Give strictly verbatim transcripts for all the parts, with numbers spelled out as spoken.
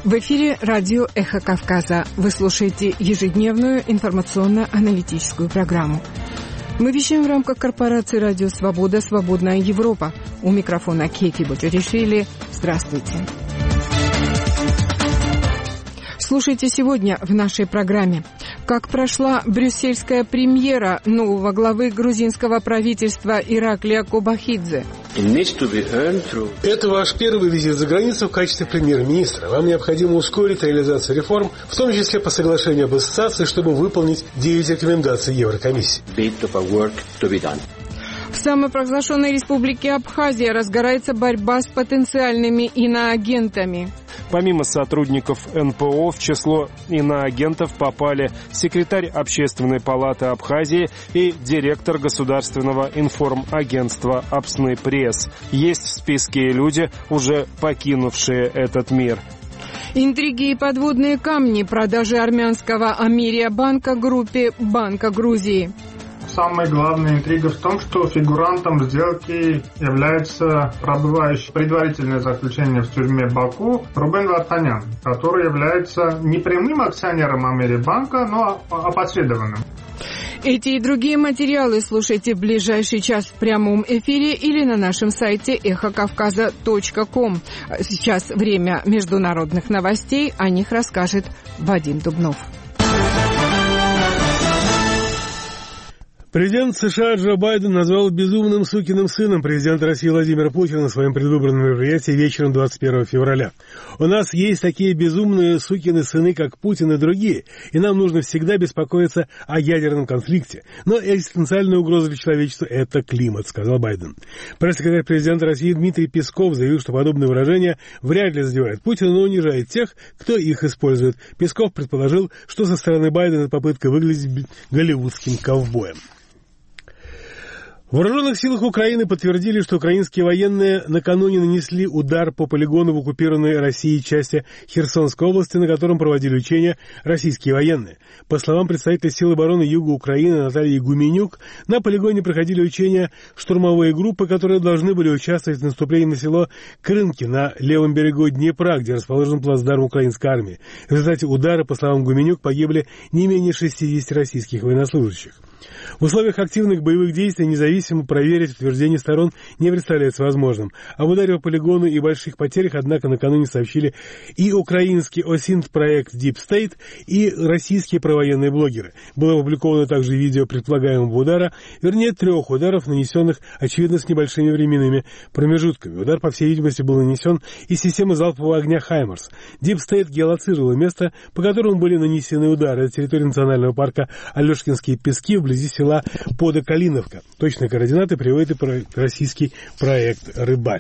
В эфире радио «Эхо Кавказа». Вы слушаете ежедневную информационно-аналитическую программу. Мы вещаем в рамках корпорации «Радио Свобода. Свободная Европа». У микрофона Кейти Боджаришвили. Здравствуйте. Слушайте сегодня в нашей программе. Как прошла брюссельская премьера нового главы грузинского правительства Ираклия Кобахидзе? Это ваш первый визит за границу в качестве премьер-министра. Вам необходимо ускорить реализацию реформ, в том числе по соглашению об ассоциации, чтобы выполнить девять рекомендаций Еврокомиссии. В самопровозглашенной республике Абхазия разгорается борьба с потенциальными иноагентами. Помимо сотрудников эн пэ о в число иноагентов попали секретарь Общественной палаты Абхазии и директор государственного информагентства «Апсны Пресс». Есть в списке люди, уже покинувшие этот мир. Интриги и подводные камни продажи армянского Америя банка группе Банка Грузии. Самая главная интрига в том, что фигурантом сделки является пробывающий предварительное заключение в тюрьме Баку Рубен Вартанян, который является не прямым акционером Америбанка, но опосредованным. Эти и другие материалы слушайте в ближайший час в прямом эфире или на нашем сайте эхо кавказа точка ком. Сейчас время международных новостей, о них расскажет Вадим Дубнов. Президент США Джо Байден назвал безумным сукиным сыном президента России Владимира Путина на своем предвыборном мероприятии вечером двадцать первого февраля. У нас есть такие безумные сукины сыны, как Путин и другие, и нам нужно всегда беспокоиться о ядерном конфликте. Но экзистенциальная угроза для человечества – это климат, сказал Байден. Пресс-секретарь президента России Дмитрий Песков заявил, что подобные выражения вряд ли задевают Путина, но унижает тех, кто их использует. Песков предположил, что со стороны Байдена это попытка выглядеть голливудским ковбоем. В вооруженных силах Украины подтвердили, что украинские военные накануне нанесли удар по полигону в оккупированной Россией части Херсонской области, на котором проводили учения российские военные. По словам представителя сил обороны Юга Украины Натальи Гуменюк, на полигоне проходили учения штурмовые группы, которые должны были участвовать в наступлении на село Крынки на левом берегу Днепра, где расположен плацдарм украинской армии. В результате удара, по словам Гуменюк, погибли не менее шестидесяти российских военнослужащих. В условиях активных боевых действий независимо проверить утверждения сторон не представляется возможным. Об ударе по полигону и больших потерях, однако, накануне сообщили и украинский ОСИНТ-проект Deep State, и российские провоенные блогеры. Было опубликовано также видео предполагаемого удара, вернее, трех ударов, нанесенных, очевидно, с небольшими временными промежутками. Удар, по всей видимости, был нанесен из системы залпового огня «Хаймарс». Deep State геолоцировало место, по которому были нанесены удары. Это территория национального парка Алешкинские пески, вблизи села Подокалиновка. Точные координаты приводит и российский проект «Рыбарь».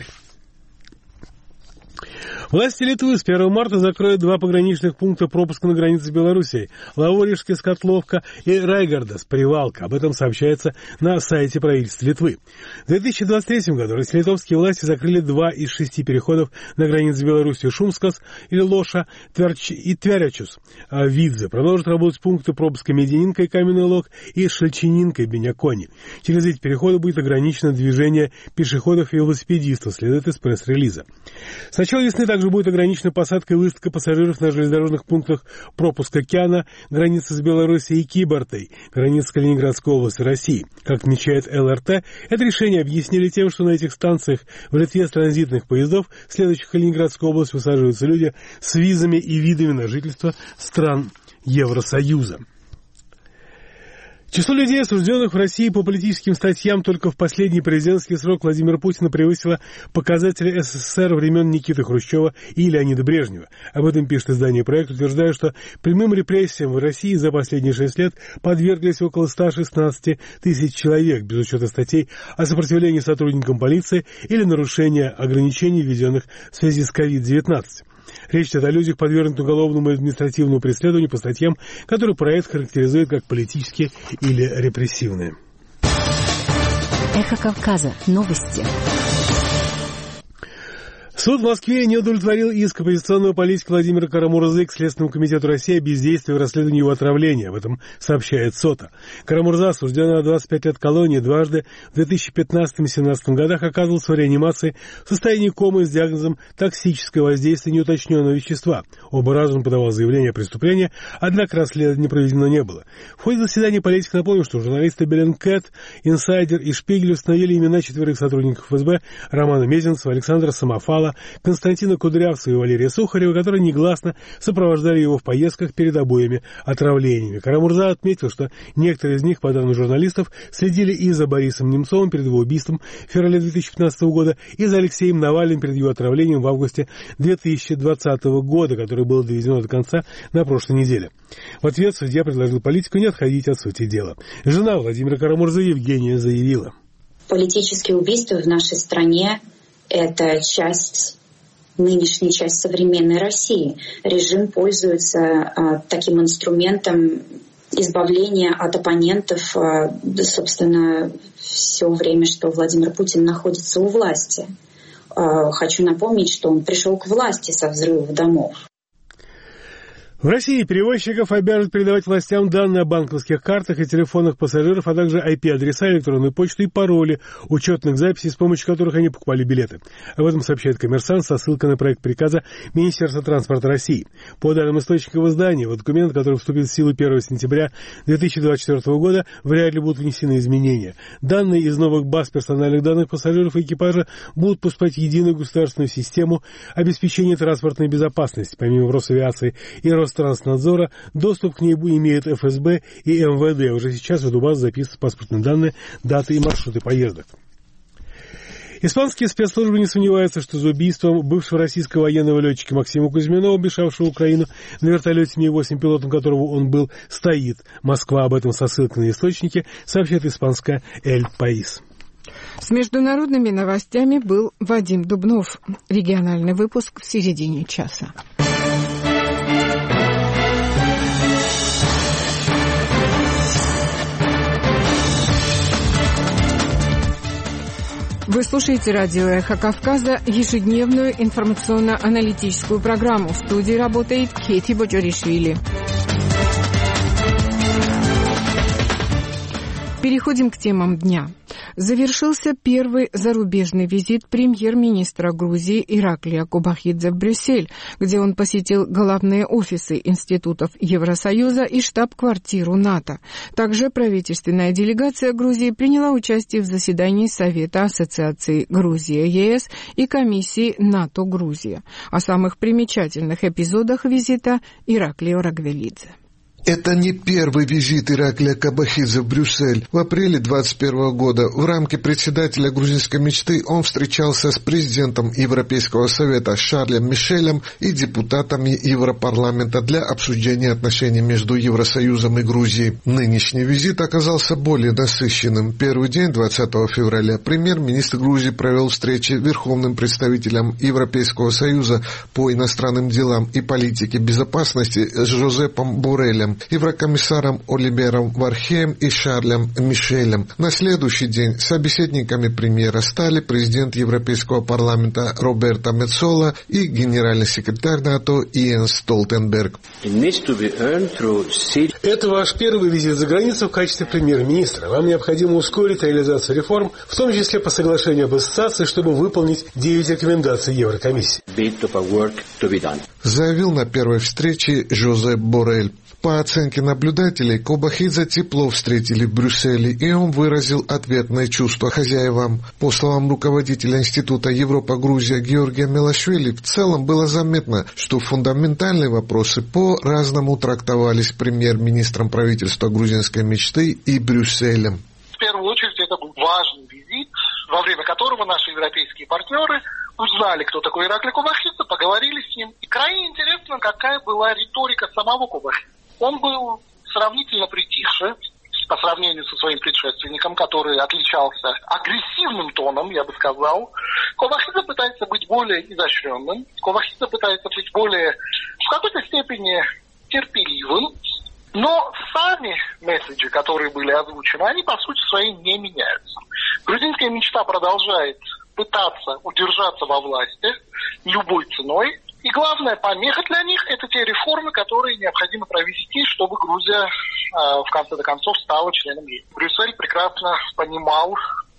Власти Литвы с первого марта закроют два пограничных пункта пропуска на границе с Белоруссией – Лаворишская Скотловка и Райгардас Привалка. Об этом сообщается на сайте правительства Литвы. В две тысячи двадцать третьем году литовские власти закрыли два из шести переходов на границе с Белоруссией – Шумскас или Лоша Тверч и Тверячус. А Видзе продолжат работать пункты пропуска Медининка и Каменный Лог и Шельчининка и Бенякони. Через эти переходы будет ограничено движение пешеходов и велосипедистов, следует из пресс-релиза. С начала весны также будет ограничена посадка и высадка пассажиров на железнодорожных пунктах пропуска Кяна, границы с Белоруссией, и Кибортой, границы с Калининградской областью России. Как отмечает эл эр тэ, это решение объяснили тем, что на этих станциях в Литве с транзитных поездов, следующих в Калининградскую область, высаживаются люди с визами и видами на жительство стран Евросоюза. Число людей, осужденных в России по политическим статьям только в последний президентский срок Владимира Путина превысило показатели эс эс эс эр времен Никиты Хрущева и Леонида Брежнева. Об этом пишет издание «Проект», утверждая, что прямым репрессиям в России за последние шесть лет подверглись около ста шестнадцати тысяч человек, без учета статей о сопротивлении сотрудникам полиции или нарушения ограничений, введенных в связи с ковид девятнадцать. Речь идет о людях, подвергнутых уголовному и административному преследованию по статьям, которые проект характеризует как политические или репрессивные. Эхо Кавказа. Новости. Суд в Москве не удовлетворил иск оппозиционного политика Владимира Кара-Мурзы к Следственному комитету России о бездействии в расследовании его отравления. Об этом сообщает СОТА. Кара-Мурза, осужденный на двадцать пять лет колонии, дважды в две тысячи пятнадцатом и две тысячи семнадцатом годах оказывался в реанимации в состоянии комы с диагнозом токсическое воздействие неуточненного вещества. Оба раза он подавал заявление о преступлении, однако расследование проведено не было. В ходе заседания политик напомнил, что журналисты Беллинкет, Инсайдер и Шпигель установили имена четверых сотрудников эф эс бэ: Романа Мезенцева, Александра Самофала, Константина Кудрявцева и Валерия Сухарева, которые негласно сопровождали его в поездках перед обоими отравлениями. Кара-Мурза отметил, что некоторые из них, по данным журналистов, следили и за Борисом Немцовым перед его убийством в феврале две тысячи пятнадцатого года, и за Алексеем Навальным перед его отравлением в августе две тысячи двадцатого года, которое было доведено до конца на прошлой неделе. В ответ судья предложил политику не отходить от сути дела. Жена Владимира Кара-Мурзы Евгения заявила: политические убийства в нашей стране – это часть, нынешняя часть современной России. Режим пользуется а, таким инструментом избавления от оппонентов, а, собственно, все время, что Владимир Путин находится у власти. А, хочу напомнить, что он пришел к власти со взрывов домов. В России перевозчиков обяжут передавать властям данные о банковских картах и телефонах пассажиров, а также ай пи-адреса, электронную почту и пароли учетных записей, с помощью которых они покупали билеты. Об этом сообщает «Коммерсант» со ссылкой на проект приказа Министерства транспорта России. По данным источников издания, в документ, который вступит в силу первого сентября две тысячи двадцать четвёртого года, вряд ли будут внесены изменения. Данные из новых баз персональных данных пассажиров и экипажа будут поступать в единую государственную систему обеспечения транспортной безопасности. Помимо Росавиации и Ространснадзора, доступ к ней имеют эф эс бэ и эм вэ дэ. Уже сейчас в эту базу записываются паспортные данные, даты и маршруты поездок. Испанские спецслужбы не сомневаются, что за убийством бывшего российского военного летчика Максима Кузьминова, бежавшего в Украину на вертолете Ми восемь, пилотом которого он был, стоит Москва. Об этом со ссылкой на источники сообщает испанская «Эль Паис». С международными новостями был Вадим Дубнов. Региональный выпуск в середине часа. Вы слушаете радио «Эхо Кавказа», ежедневную информационно-аналитическую программу. В студии работает Кети Боджоришвили. Переходим к темам дня. Завершился первый зарубежный визит премьер-министра Грузии Ираклия Кобахидзе в Брюссель, где он посетил главные офисы институтов Евросоюза и штаб-квартиру НАТО. Также правительственная делегация Грузии приняла участие в заседании Совета Ассоциации Грузия-ЕС и комиссии НАТО-Грузия. О самых примечательных эпизодах визита Ираклио Рагвелидзе. Это не первый визит Ираклия Кобахидзе в Брюссель. В апреле двадцать первого года в рамке председателя грузинской мечты он встречался с президентом Европейского совета Шарлем Мишелем и депутатами Европарламента для обсуждения отношений между Евросоюзом и Грузией. Нынешний визит оказался более насыщенным. Первый день, двадцатого февраля, премьер-министр Грузии провел встречи с верховным представителем Европейского союза по иностранным делам и политике безопасности с Жозепом Борреллем, еврокомиссаром Оливером Вархеем и Шарлем Мишелем. На следующий день собеседниками премьера стали президент Европейского парламента Роберто Мецола и генеральный секретарь НАТО Иен Столтенберг. Это ваш первый визит за границу в качестве премьер-министра. Вам необходимо ускорить реализацию реформ, в том числе по соглашению об ассоциации, чтобы выполнить девять рекомендаций Еврокомиссии. Заявил на первой встрече Жозеп Боррель. По оценке наблюдателей, Кобахидзе тепло встретили в Брюсселе, и он выразил ответное чувство хозяевам. По словам руководителя Института Европа-Грузия Георгия Мелашвили, в целом было заметно, что фундаментальные вопросы по-разному трактовались премьер-министром правительства грузинской мечты и Брюсселем. В первую очередь это был важный визит, во время которого наши европейские партнеры узнали, кто такой Ираклий Кобахидзе, поговорили с ним. И крайне интересно, какая была риторика самого Кобахидзе. Он был сравнительно притихший по сравнению со своим предшественником, который отличался агрессивным тоном, я бы сказал. Кобахидзе пытается быть более изощренным, Кобахидзе пытается быть более, в какой-то степени, терпеливым, но сами месседжи, которые были озвучены, они по сути своей не меняются. Грузинская мечта продолжает пытаться удержаться во власти любой ценой. И главная помеха для них – это те реформы, которые необходимо провести, чтобы Грузия э, в конце концов стала членом ЕС. Брюссель прекрасно понимал,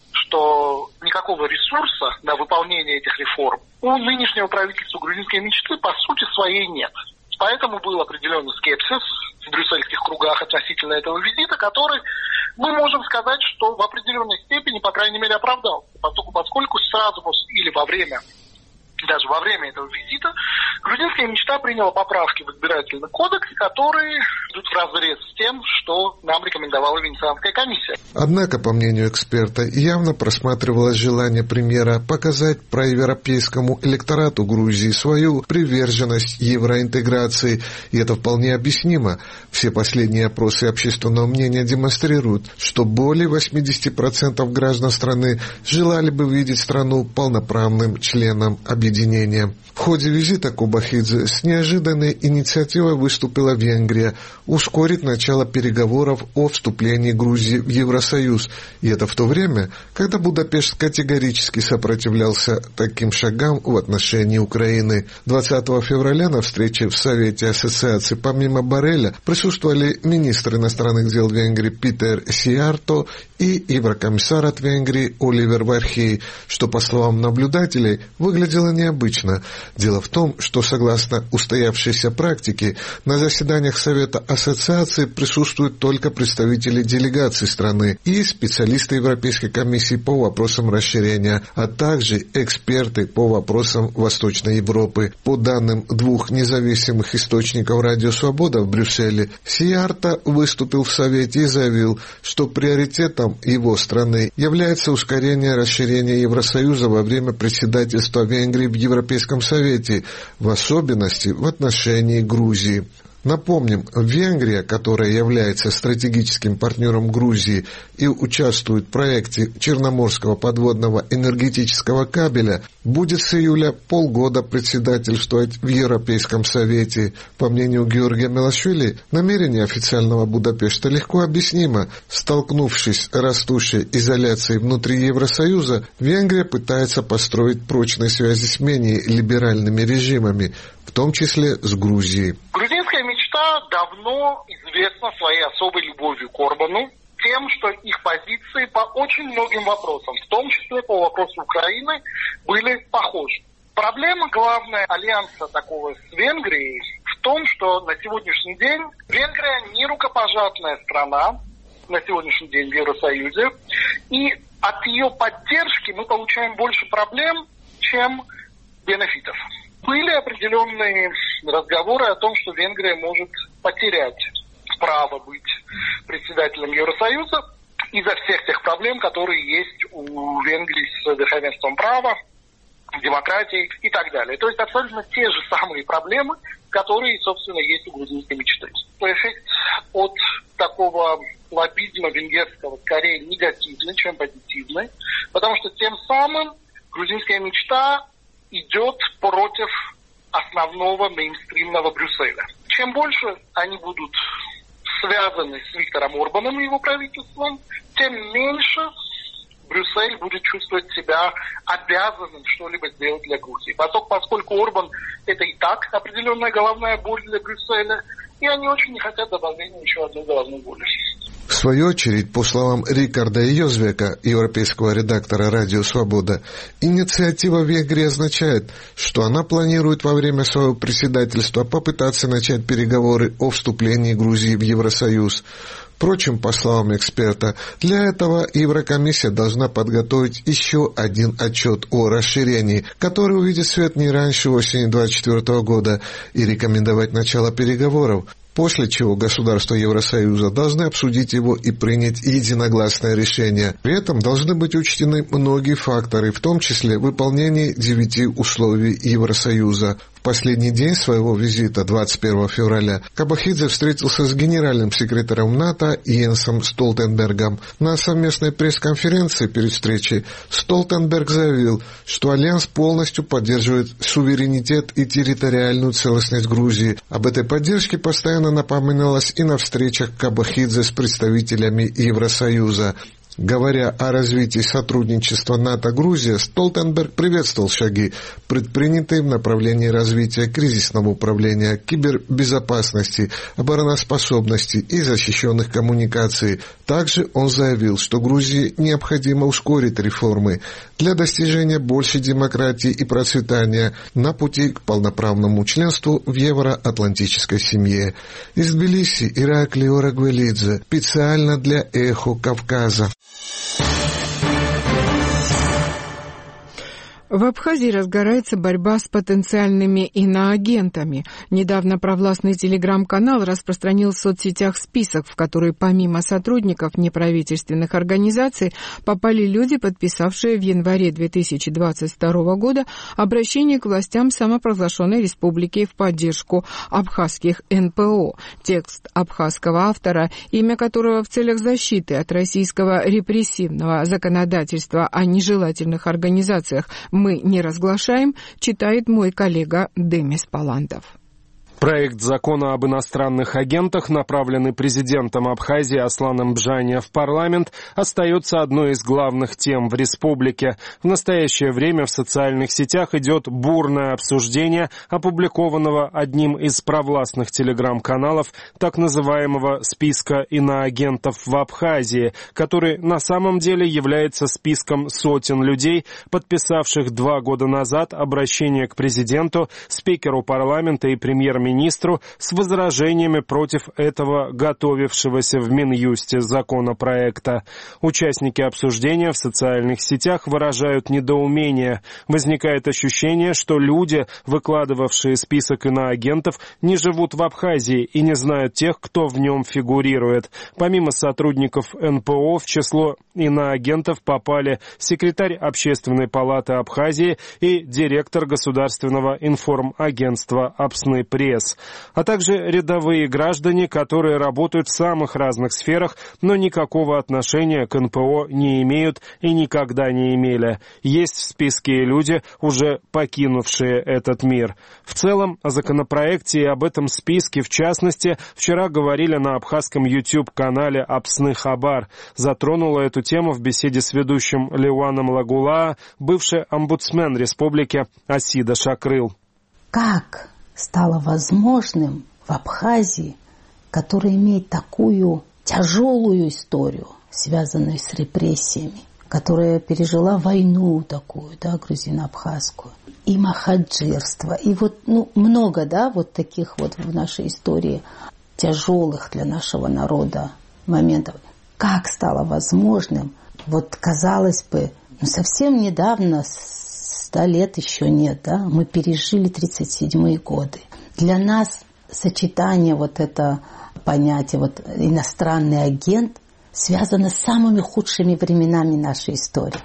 что никакого ресурса на выполнение этих реформ у нынешнего правительства грузинской мечты по сути своей нет. Поэтому был определенный скепсис в брюссельских кругах относительно этого визита, который, мы можем сказать, что в определенной степени, по крайней мере, оправдался. Поскольку, поскольку сразу или во время, даже во время этого визита, грузинская мечта приняла поправки в избирательный кодекс, которые идут вразрез с тем, что нам рекомендовала Венецианская комиссия. Однако, по мнению эксперта, явно просматривалось желание премьера показать проевропейскому электорату Грузии свою приверженность евроинтеграции, и это вполне объяснимо. Все последние опросы общественного мнения демонстрируют, что более восемьдесят процентов граждан страны желали бы видеть страну полноправным членом объединения. В ходе визита Кобахидзе с неожиданной инициативой выступила Венгрия ускорить начало переговоров о вступлении Грузии в Евросоюз. И это в то время, когда Будапешт категорически сопротивлялся таким шагам в отношении Украины. двадцатого февраля на встрече в Совете Ассоциации помимо Борреля присутствовали министр иностранных дел Венгрии Питер Сиарто и еврокомиссар от Венгрии Оливер Вархей, что, по словам наблюдателей, выглядело необычно. Дело в том, что, согласно устоявшейся практике, на заседаниях Совета Ассоциации присутствуют только представители делегаций страны и специалисты Европейской комиссии по вопросам расширения, а также эксперты по вопросам Восточной Европы. По данным двух независимых источников «Радио Свобода» в Брюсселе, Сиарто выступил в Совете и заявил, что приоритетом его страны является ускорение расширения Евросоюза во время председательства Венгрии в Европейском Совете, в особенности в отношении Грузии. Напомним, Венгрия, которая является стратегическим партнером Грузии и участвует в проекте Черноморского подводного энергетического кабеля, будет с июля полгода председательствовать в Европейском Совете. По мнению Георгия Мелашвили, намерение официального Будапешта легко объяснимо. Столкнувшись с растущей изоляцией внутри Евросоюза, Венгрия пытается построить прочные связи с менее либеральными режимами, в том числе с Грузией. Грузинская мечта давно известна своей особой любовью к Орбану, тем, что их позиции по очень многим вопросам, в том числе по вопросу Украины, были похожи. Проблема главная альянса такого с Венгрией в том, что на сегодняшний день Венгрия не рукопожатная страна, на сегодняшний день в Евросоюзе, и от ее поддержки мы получаем больше проблем, чем бенефитов. Были определенные разговоры о том, что Венгрия может потерять право быть председателем Евросоюза из-за всех тех проблем, которые есть у Венгрии с верховенством права, демократией и так далее. То есть абсолютно те же самые проблемы, которые, собственно, есть у грузинской мечты. Эффект от такого лоббизма венгерского скорее негативный, чем позитивный, потому что тем самым грузинская мечта идет против основного мейнстримного Брюсселя. Чем больше они будут связаны с Виктором Орбаном и его правительством, тем меньше Брюссель будет чувствовать себя обязанным что-либо сделать для Грузии. Поскольку, поскольку Орбан – это и так определенная головная боль для Брюсселя, и они очень не хотят добавления еще одной головной боли. В свою очередь, по словам Рикарда Йозвека, европейского редактора «Радио Свобода», инициатива Венгрии означает, что она планирует во время своего председательства попытаться начать переговоры о вступлении Грузии в Евросоюз. Впрочем, по словам эксперта, для этого Еврокомиссия должна подготовить еще один отчет о расширении, который увидит свет не раньше осени две тысячи двадцать четвёртого года, и рекомендовать начало переговоров, после чего государства Евросоюза должны обсудить его и принять единогласное решение. При этом должны быть учтены многие факторы, в том числе выполнение девяти условий Евросоюза. В последний день своего визита, двадцать первого февраля, Кобахидзе встретился с генеральным секретарем НАТО Йенсом Столтенбергом. На совместной пресс-конференции перед встречей Столтенберг заявил, что Альянс полностью поддерживает суверенитет и территориальную целостность Грузии. Об этой поддержке постоянно напоминалось и на встречах Кобахидзе с представителями Евросоюза. Говоря о развитии сотрудничества НАТО-Грузия, Столтенберг приветствовал шаги, предпринятые в направлении развития кризисного управления, кибербезопасности, обороноспособности и защищенных коммуникаций. Также он заявил, что Грузии необходимо ускорить реформы для достижения большей демократии и процветания на пути к полноправному членству в евроатлантической семье. Из Тбилиси Ираклий Орагвелидзе, специально для «Эхо Кавказа». В Абхазии разгорается борьба с потенциальными иноагентами. Недавно провластный телеграм-канал распространил в соцсетях список, в который помимо сотрудников неправительственных организаций попали люди, подписавшие в январе две тысячи двадцать второго года обращение к властям самопровозглашенной республики в поддержку абхазских эн пэ о. Текст абхазского автора, имя которого в целях защиты от российского репрессивного законодательства о нежелательных организациях мы не разглашаем, читает мой коллега Демис Палантов. Проект закона об иностранных агентах, направленный президентом Абхазии Асланом Бжания в парламент, остается одной из главных тем в республике. В настоящее время в социальных сетях идет бурное обсуждение опубликованного одним из провластных телеграм-каналов так называемого списка иноагентов в Абхазии, который на самом деле является списком сотен людей, подписавших два года назад обращение к президенту, спикеру парламента и премьер-министру министру с возражениями против этого готовившегося в Минюсте законопроекта. Участники обсуждения в социальных сетях выражают недоумение. Возникает ощущение, что люди, выкладывавшие список иноагентов, не живут в Абхазии и не знают тех, кто в нем фигурирует. Помимо сотрудников эн пэ о в число иноагентов попали секретарь Общественной палаты Абхазии и директор государственного информагентства «Апсны Пресс», а также рядовые граждане, которые работают в самых разных сферах, но никакого отношения к эн пэ о не имеют и никогда не имели. Есть в списке и люди, уже покинувшие этот мир. В целом, о законопроекте и об этом списке, в частности, вчера говорили на абхазском YouTube-канале «Апсны Хабар». Затронула эту тему в беседе с ведущим Леуаном Лагулаа бывший омбудсмен республики Асида Шакрыл. Как стало возможным в Абхазии, которая имеет такую тяжелую историю, связанную с репрессиями, которая пережила войну такую, да, грузино-абхазскую, и махаджирство, и вот, ну, много, да, вот таких вот в нашей истории тяжелых для нашего народа моментов. Как стало возможным, вот, казалось бы, ну, совсем недавно, ста лет еще нет, да, мы пережили тридцать седьмые годы. Для нас сочетание вот это понятие, вот иностранный агент, связано с самыми худшими временами нашей истории.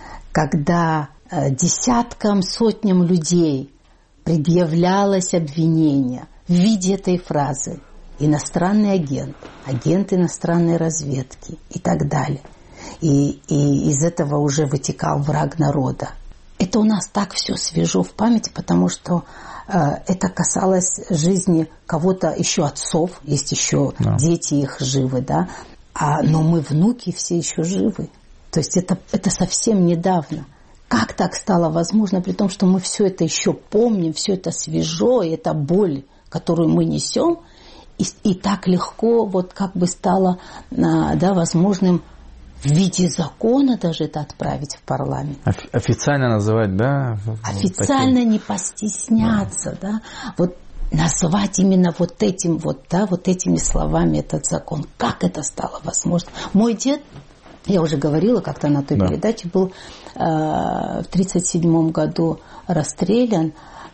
Когда э, десяткам, сотням людей предъявлялось обвинение в виде этой фразы «иностранный агент», «агент иностранной разведки» и так далее. И, и из этого уже вытекал враг народа. Это у нас так все свежо в памяти, потому что э, это касалось жизни кого-то, еще отцов, есть еще да. дети их живы, да, а, но мы внуки все еще живы. То есть это, это совсем недавно. Как так стало возможно, при том, что мы все это еще помним, все это свежо, и это боль, которую мы несем, и, и так легко вот как бы стало да, возможным в виде закона даже это отправить в парламент. Офи- официально называть, да? Официально таким... не постесняться, да. да. Вот назвать именно вот этим вот, да, вот этими словами этот закон. Как это стало возможно? Мой дед, я уже говорила как-то на той да. передаче, был э, в тридцать седьмом году расстрелян,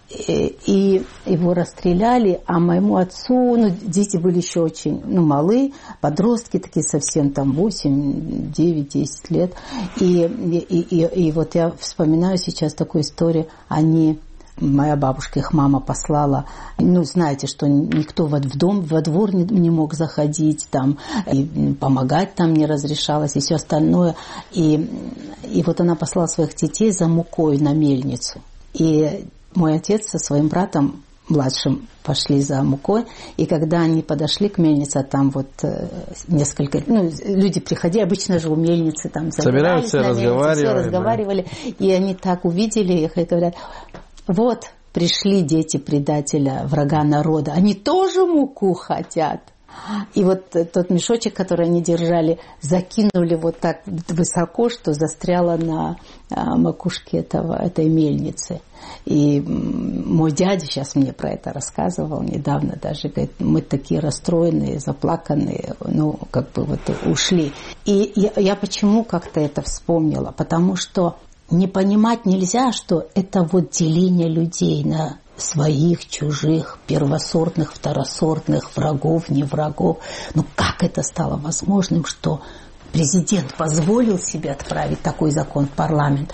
и его расстреляли, а моему отцу, ну, дети были еще очень, ну, малы, подростки такие совсем, там, восемь, девять, десять лет. И, и, и, и вот я вспоминаю сейчас такую историю, они, моя бабушка, их мама послала, ну, знаете, что никто в дом, во двор не, не мог заходить, там, и помогать там не разрешалось, и все остальное. И, и вот она послала своих детей за мукой на мельницу. И мой отец со своим братом младшим пошли за мукой, и когда они подошли к мельнице, там вот несколько, ну, люди приходили, обычно же у мельницы там собираются, на мельнице, разговаривали, все разговаривали, да. И они так увидели их и говорят: вот пришли дети предателя, врага народа, они тоже муку хотят. И вот тот мешочек, который они держали, закинули вот так высоко, что застряло на макушке этого, этой мельницы. И мой дядя сейчас мне про это рассказывал недавно даже, говорит, мы такие расстроенные, заплаканные, ну, как бы вот ушли. И я, я почему как-то это вспомнила? Потому что не понимать нельзя, что это вот деление людей на своих, чужих, первосортных, второсортных, врагов, не врагов. Ну как это стало возможным, что президент позволил себе отправить такой закон в парламент?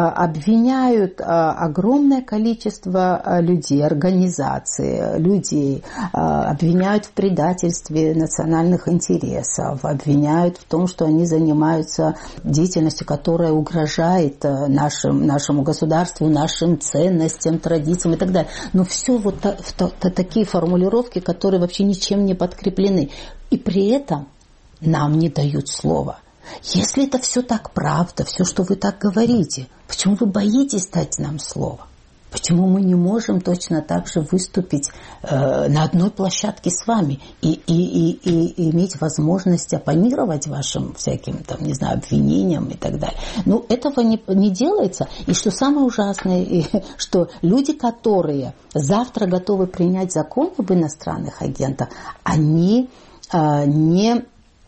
Обвиняют огромное количество людей, организаций, людей, обвиняют в предательстве национальных интересов, обвиняют в том, что они занимаются деятельностью, которая угрожает нашим, нашему государству, нашим ценностям, традициям и так далее. Но все вот такие формулировки, которые вообще ничем не подкреплены. И при этом нам не дают слова. Если это все так правда, все, что вы так говорите, почему вы боитесь дать нам слово? Почему мы не можем точно так же выступить э, на одной площадке с вами и, и, и, и иметь возможность оппонировать вашим всяким, там, не знаю, обвинениям и так далее? Ну, этого не, не делается. И что самое ужасное, и, что люди, которые завтра готовы принять закон об иностранных агентах, они э, не...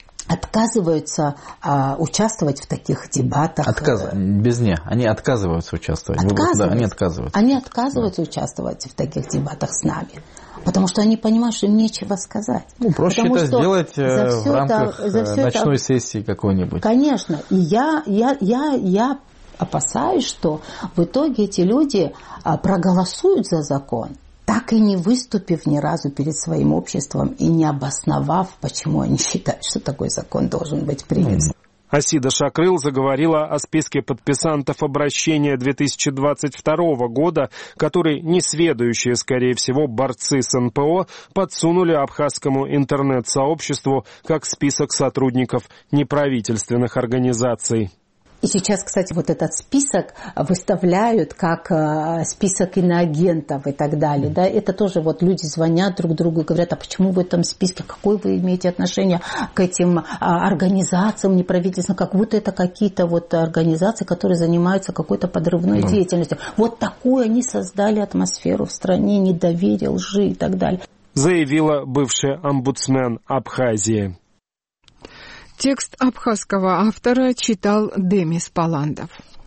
отказываются а, участвовать в таких дебатах. Отказ... Без не. Они отказываются участвовать. Отказываются. Да, они отказываются. Они отказываются да. участвовать в таких дебатах с нами. Потому что они понимают, что им нечего сказать. Ну, проще Потому это сделать в рамках это, за все ночной это... сессии какой-нибудь. Конечно. И я, я, я, я опасаюсь, что в итоге эти люди проголосуют за закон, так и не выступив ни разу перед своим обществом и не обосновав, почему они считают, что такой закон должен быть принят. Асида Шакрыл заговорила о списке подписантов обращения две тысячи двадцать второго года, который несведущие, скорее всего, борцы с эн пэ о подсунули абхазскому интернет-сообществу как список сотрудников неправительственных организаций. И сейчас, кстати, вот этот список выставляют как список иноагентов и так далее. Да? Это тоже вот люди звонят друг другу и говорят, а почему в этом списке, какое вы имеете отношение к этим организациям неправительственным, как будто это какие-то вот организации, которые занимаются какой-то подрывной mm. деятельностью. Вот такую они создали атмосферу в стране, недоверие, лжи и так далее. Заявила бывший омбудсмен Абхазии. Текст абхазского автора читал Демис Паландов.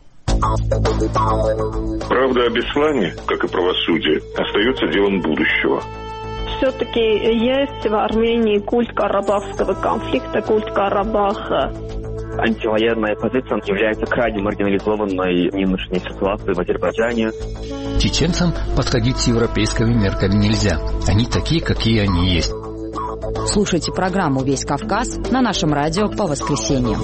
Правда о Беслане, как и правосудие, остается делом будущего. Все-таки есть в Армении культ карабахского конфликта, культ Карабаха. Антивоенная позиция является крайне маргинализованной в нынешней ситуации в Азербайджане. Чеченцам подходить с европейскими мерками нельзя. Они такие, какие они есть. Слушайте программу «Весь Кавказ» на нашем радио по воскресеньям.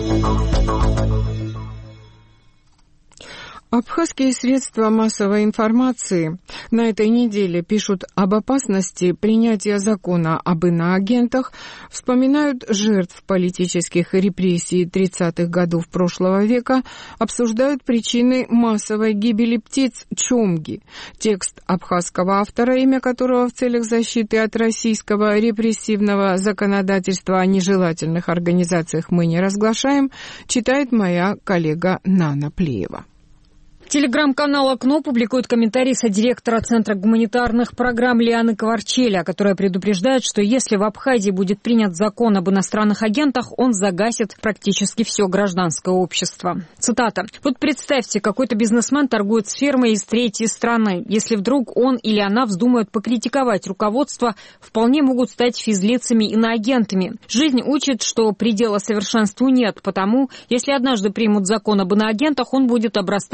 Абхазские средства массовой информации на этой неделе пишут об опасности принятия закона об иноагентах, вспоминают жертв политических репрессий тридцатых годов прошлого века, обсуждают причины массовой гибели птиц чомги. Текст абхазского автора, имя которого в целях защиты от российского репрессивного законодательства о нежелательных организациях мы не разглашаем, читает моя коллега Нана Плеева. Телеграм-канал «Окно» публикует комментарий содиректора Центра гуманитарных программ Лианы Кварчеля, которая предупреждает, что если в Абхазии будет принят закон об иностранных агентах, он загасит практически все гражданское общество. Цитата. «Вот представьте, какой-то бизнесмен торгует с фермой из третьей страны. Если вдруг он или она вздумают покритиковать руководство, вполне могут стать физлицами иноагентами. Жизнь учит, что предела совершенству нет, потому, если однажды примут закон об иноагентах, он будет обрастать по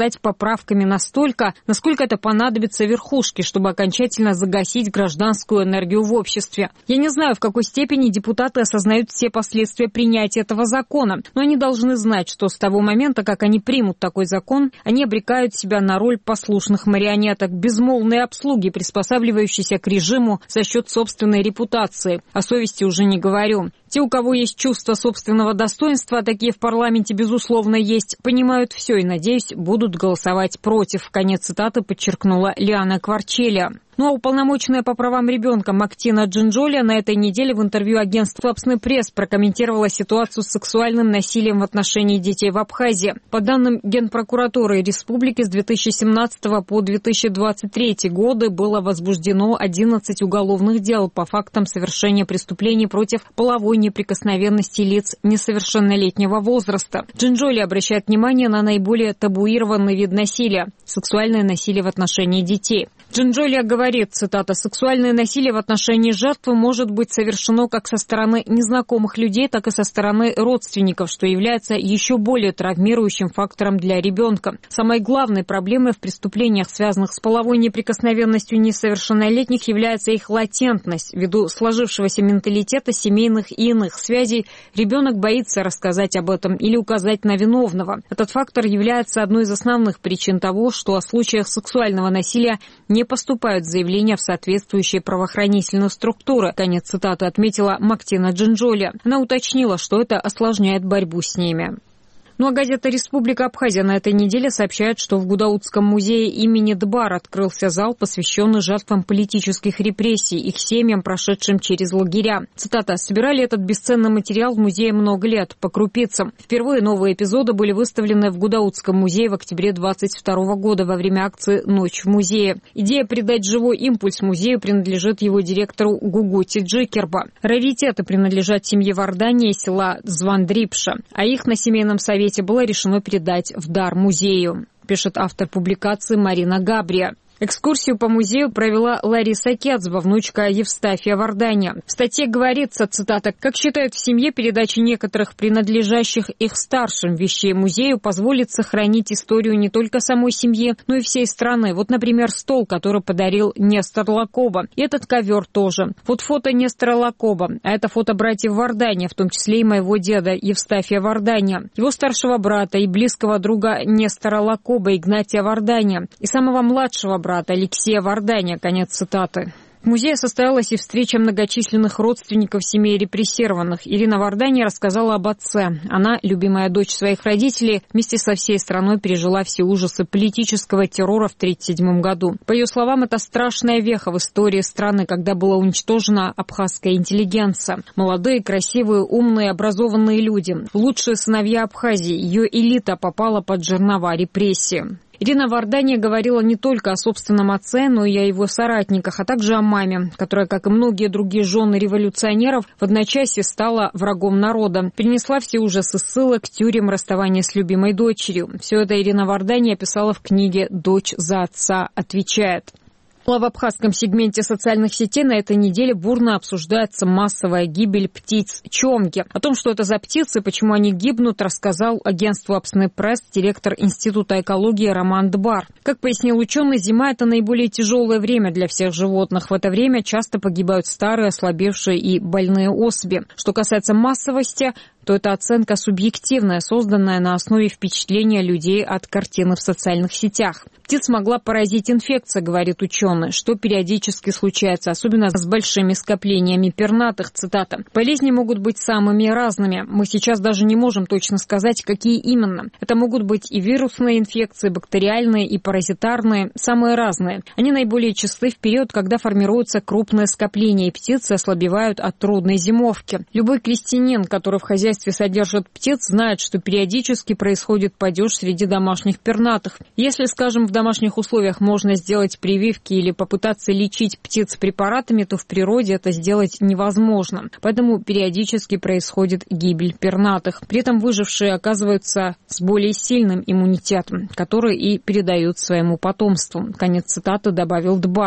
поправками настолько, насколько это понадобится верхушке, чтобы окончательно загасить гражданскую энергию в обществе. Я не знаю, в какой степени депутаты осознают все последствия принятия этого закона, но они должны знать, что с того момента, как они примут такой закон, они обрекают себя на роль послушных марионеток, безмолвной обслуги, приспосабливающейся к режиму за счет собственной репутации. О совести уже не говорю. Те, у кого есть чувство собственного достоинства, такие в парламенте, безусловно, есть, понимают все и, надеюсь, будут голосовать против. Конец цитаты подчеркнула Лиана Кварчеля. Ну а уполномоченная по правам ребенка Мактина Джинджоли на этой неделе в интервью агентству «Апсны Пресс» прокомментировала ситуацию с сексуальным насилием в отношении детей в Абхазии. По данным Генпрокуратуры республики, с две тысячи семнадцатого по две тысячи двадцать третий годы было возбуждено одиннадцать уголовных дел по фактам совершения преступлений против половой неприкосновенности лиц несовершеннолетнего возраста. Джинджоли обращает внимание на наиболее табуированный вид насилия – сексуальное насилие в отношении детей. Джинджоли говорит, цитата, «Сексуальное насилие в отношении жертвы может быть совершено как со стороны незнакомых людей, так и со стороны родственников, что является еще более травмирующим фактором для ребенка. Самой главной проблемой в преступлениях, связанных с половой неприкосновенностью несовершеннолетних, является их латентность. Ввиду сложившегося менталитета семейных и иных связей, ребенок боится рассказать об этом или указать на виновного. Этот фактор является одной из основных причин того, что о случаях сексуального насилия не поступают заявления в соответствующие правоохранительные структуры. Конец цитаты отметила Мактина Джинджоли. Она уточнила, что это осложняет борьбу с ними. Ну а газета «Республика Абхазия» на этой неделе сообщает, что в Гудаутском музее имени Дбар открылся зал, посвященный жертвам политических репрессий, их семьям, прошедшим через лагеря. Цитата: «Собирали этот бесценный материал в музее много лет, по крупицам. Впервые новые эпизоды были выставлены в Гудаутском музее в октябре двадцать второго года во время акции «Ночь в музее». Идея придать живой импульс музею принадлежит его директору Гугути Джикерба. Раритеты принадлежат семье Вардания из села Звандрипша, а их на семейном совете было решено передать в дар музею, пишет автор публикации Марина Габрия. Экскурсию по музею провела Лариса Кецба, внучка Евстафия Вардания. В статье говорится, цитата, «Как считают в семье, передача некоторых принадлежащих их старшим вещей музею позволит сохранить историю не только самой семьи, но и всей страны. Вот, например, стол, который подарил Нестор Лакоба. И этот ковер тоже. Вот фото Нестора Лакоба, а это фото братьев Вардания, в том числе и моего деда Евстафия Вардания, его старшего брата и близкого друга Нестора Лакоба Игнатия Вардания и самого младшего брата брата Алексея Вардания». Конец цитаты. В музее состоялась и встреча многочисленных родственников семей репрессированных. Ирина Вардания рассказала об отце. Она, любимая дочь своих родителей, вместе со всей страной пережила все ужасы политического террора в тысяча девятьсот тридцать седьмом году. По ее словам, это страшная веха в истории страны, когда была уничтожена абхазская интеллигенция. Молодые, красивые, умные, образованные люди. Лучшие сыновья Абхазии. Ее элита попала под жернова репрессий. Ирина Вардания говорила не только о собственном отце, но и о его соратниках, а также о маме, которая, как и многие другие жены революционеров, в одночасье стала врагом народа. Перенесла все ужасы ссылок, тюрем, расставания с любимой дочерью. Все это Ирина Вардания описала в книге «Дочь за отца отвечает». В абхазском сегменте социальных сетей на этой неделе бурно обсуждается массовая гибель птиц чомги. О том, что это за птицы и почему они гибнут, рассказал агентству «Апсны Пресс» директор Института экологии Роман Дбар. Как пояснил ученый, зима – это наиболее тяжелое время для всех животных. В это время часто погибают старые, ослабевшие и больные особи. Что касается массовости, то это оценка субъективная, созданная на основе впечатления людей от картины в социальных сетях. Птиц могла поразить инфекция, говорит ученый, что периодически случается, особенно с большими скоплениями пернатых, цитата. «Болезни могут быть самыми разными. Мы сейчас даже не можем точно сказать, какие именно. Это могут быть и вирусные инфекции, бактериальные и паразитарные, самые разные. Они наиболее часты в период, когда формируются крупные скопления, и птицы ослабевают от трудной зимовки. Любой крестьянин, который в хозяйстве содержит птиц, знает, что периодически происходит падеж среди домашних пернатых. Если, скажем, в домашних условиях можно сделать прививки или попытаться лечить птиц препаратами, то в природе это сделать невозможно. Поэтому периодически происходит гибель пернатых. При этом выжившие оказываются с более сильным иммунитетом, который и передают своему потомству». Конец цитаты добавил Дбар.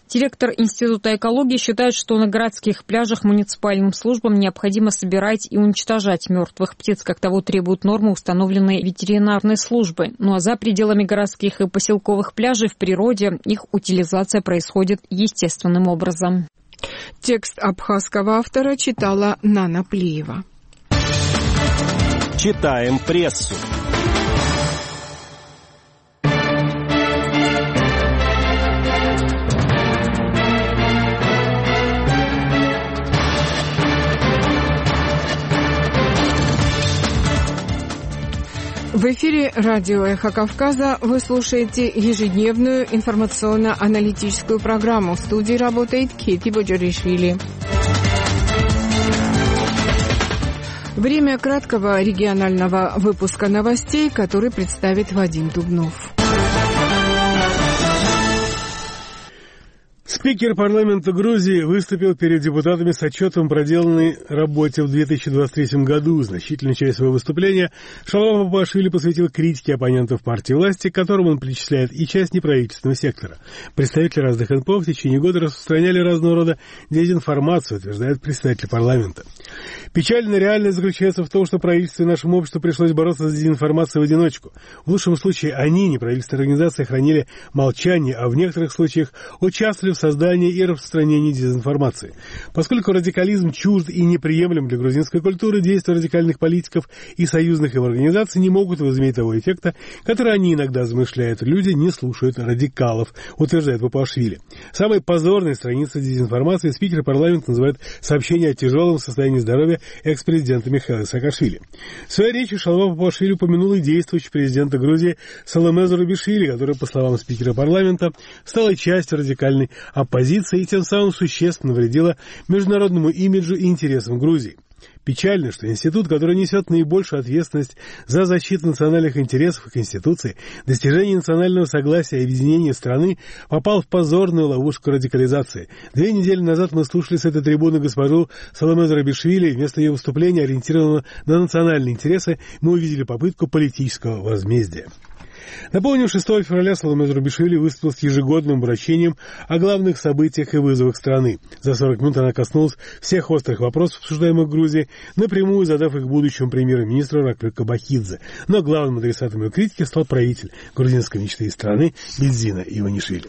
Директор Института экологии считает, что на городских пляжах муниципальным службам необходимо собирать и уничтожать мертвых птиц, как того требуют нормы, установленные ветеринарной службой. Ну а за пределами городских и поселковых пляжей в природе их утилизация происходит естественным образом. Текст абхазского автора читала Нана Плиева. Читаем прессу. В эфире радио «Эхо Кавказа» вы слушаете ежедневную информационно-аналитическую программу. В студии работает Кити Боджаришвили. Время краткого регионального выпуска новостей, который представит Вадим Дубнов. Спикер парламента Грузии выступил перед депутатами с отчетом о проделанной работе в две тысячи двадцать третьем году. Значительную часть своего выступления Шалва Папуашвили посвятил критике оппонентов партии власти, к которым он причисляет и часть неправительственного сектора. Представители разных эн пэ о в течение года распространяли разного рода дезинформацию, утверждает представитель парламента. Печальная реальность заключается в том, что правительству и нашему обществу пришлось бороться с дезинформацией в одиночку. В лучшем случае они, неправительственные организации, хранили молчание, а в некоторых случаях участвовали в создании и распространении дезинформации. Поскольку радикализм чужд и неприемлем для грузинской культуры, действия радикальных политиков и союзных им организаций не могут возыметь того эффекта, который они иногда замышляют. Люди не слушают радикалов, утверждает Папуашвили. Самой позорной страницей дезинформации спикер парламента называет сообщение о тяжелом состоянии здоровья экс-президента Михаила Саакашвили. В своей речи Шалва Папуашвили упомянул и действующего президента Грузии Саломе Зурабишвили, который, по словам спикера парламента, стала частью радикальной оппозиции и тем самым существенно вредила международному имиджу и интересам Грузии. Печально, что институт, который несет наибольшую ответственность за защиту национальных интересов и конституции, достижение национального согласия и объединения страны, попал в позорную ловушку радикализации. Две недели назад мы слушали с этой трибуны госпожу Саломе Зурабишвили, вместо ее выступления, ориентированного на национальные интересы, мы увидели попытку политического возмездия. Напомним, шестого февраля Саломе Зурабишвили выступил с ежегодным обращением о главных событиях и вызовах страны. За сорок минут она коснулась всех острых вопросов, обсуждаемых в Грузии, напрямую задав их будущему премьер-министру Ираклию Кабахидзе. Но главным адресатом ее критики стал правитель грузинской мечты страны Бидзина Иванишвили.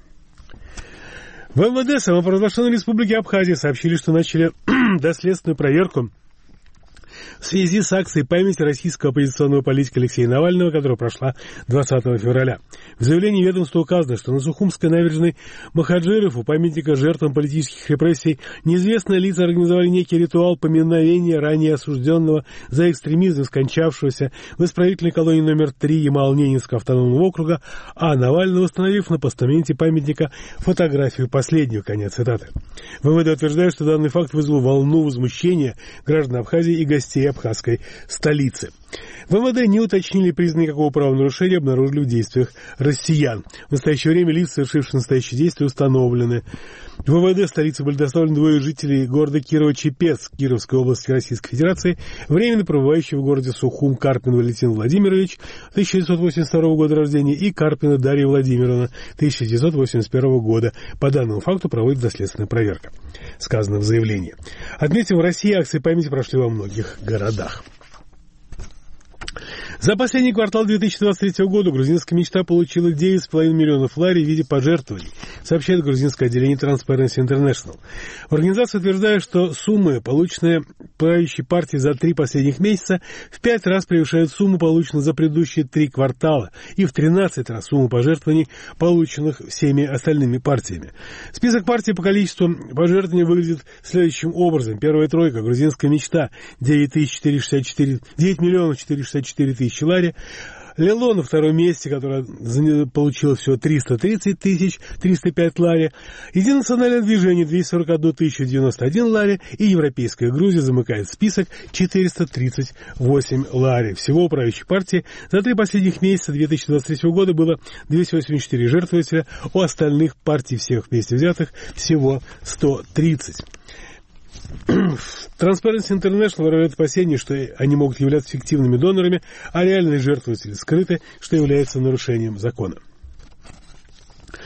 В эм вэ дэ самопровозглашенной республики Абхазия сообщили, что начали доследственную проверку в связи с акцией памяти российского оппозиционного политика Алексея Навального, которая прошла двадцатого февраля. В заявлении ведомства указано, что на Сухумской набережной Махаджиров у памятника жертвам политических репрессий неизвестные лица организовали некий ритуал поминовения ранее осужденного за экстремизм, скончавшегося в исправительной колонии номер три Ямал-Ненецкого автономного округа, а Навального, установив на постаменте памятника фотографию последнюю. Конец цитаты. вэ вэ дэ утверждает, что данный факт вызвал волну возмущения граждан Абхазии и гостей абхазской столицы. вэ вэ дэ не уточнили признак какого правонарушения обнаружили в действиях россиян. В настоящее время лица, совершившие настоящие действия, установлены. В вэ вэ дэ столицы были доставлены двое жителей города Кирово-Чепецк Кировской области Российской Федерации, временно пребывающие в городе Сухум Карпин Валентин Владимирович, тысяча девятьсот восемьдесят второго года рождения, и Карпина Дарья Владимировна, тысяча девятьсот восемьдесят первого года. По данному факту проводится доследственная проверка, сказано в заявлении. Отметим, в России акции памяти прошли во многих городах. За последний квартал две тысячи двадцать третьего года грузинская мечта получила девять с половиной миллионов лари в виде пожертвований, сообщает грузинское отделение Transparency International. Организация утверждает, что суммы, полученные правящей партией за три последних месяца, в пять раз превышают сумму, полученную за предыдущие три квартала, и в тринадцать раз сумму пожертвований, полученных всеми остальными партиями. Список партий по количеству пожертвований выглядит следующим образом. Первая тройка — грузинская мечта — девять миллионов четыреста шестьдесят четыре тысячи лари. Лело на втором месте, которая получила всего триста тридцать тысяч триста пять лари. Единое национальное движение двести сорок одна тысяча девяносто один лари. И Европейская Грузия замыкает список четыреста тридцать восемь лари. Всего у правящей партии за три последних месяца две тысячи двадцать третьего года было двести восемьдесят четыре жертвователя. У остальных партий всех вместе взятых всего сто тридцать. Transparency International выражает опасение, что они могут являться фиктивными донорами, а реальные жертвователи скрыты, что является нарушением закона.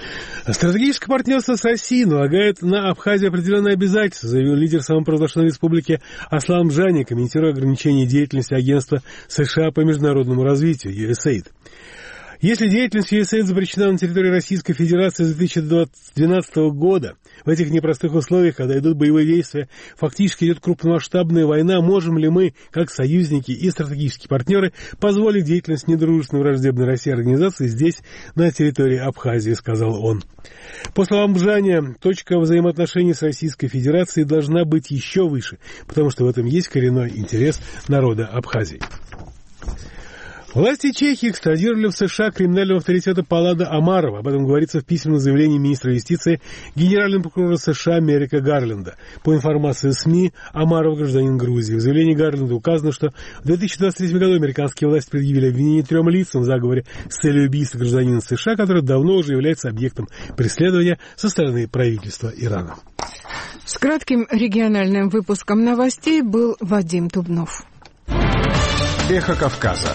Стратегическое партнерство с Россией налагает на Абхазию определенные обязательства, заявил лидер самопровозглашенной республики Аслан Бжани, комментируя ограничение деятельности агентства США по международному развитию ю эс эй ай ди. Если деятельность ю эс эй ай ди запрещена на территории Российской Федерации с две тысячи двенадцатого года, в этих непростых условиях, когда идут боевые действия, фактически идет крупномасштабная война, можем ли мы, как союзники и стратегические партнеры, позволить деятельность недружественной враждебной России организации здесь, на территории Абхазии, сказал он. По словам Бжаня, точка взаимоотношений с Российской Федерацией должна быть еще выше, потому что в этом есть коренной интерес народа Абхазии. Власти Чехии экстрадировали в США криминального авторитета Паллада Амарова. Об этом говорится в письменном заявлении министра юстиции генерального прокурора США Мерика Гарленда. По информации СМИ, Амаров гражданин Грузии. В заявлении Гарленда указано, что в две тысячи двадцать третьем году американские власти предъявили обвинение трем лицам в заговоре с целью убийства гражданина США, который давно уже является объектом преследования со стороны правительства Ирана. С кратким региональным выпуском новостей был Вадим Дубнов. Эхо Кавказа.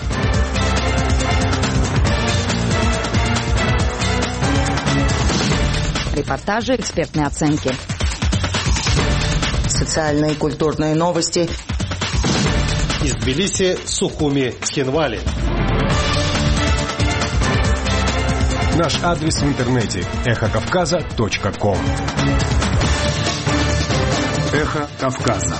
Репортажи, экспертные оценки. Социальные и культурные новости. Из Тбилиси, Сухуми, Цхинвали. Наш адрес в интернете эхо кавказа точка ком. Эхо Кавказа.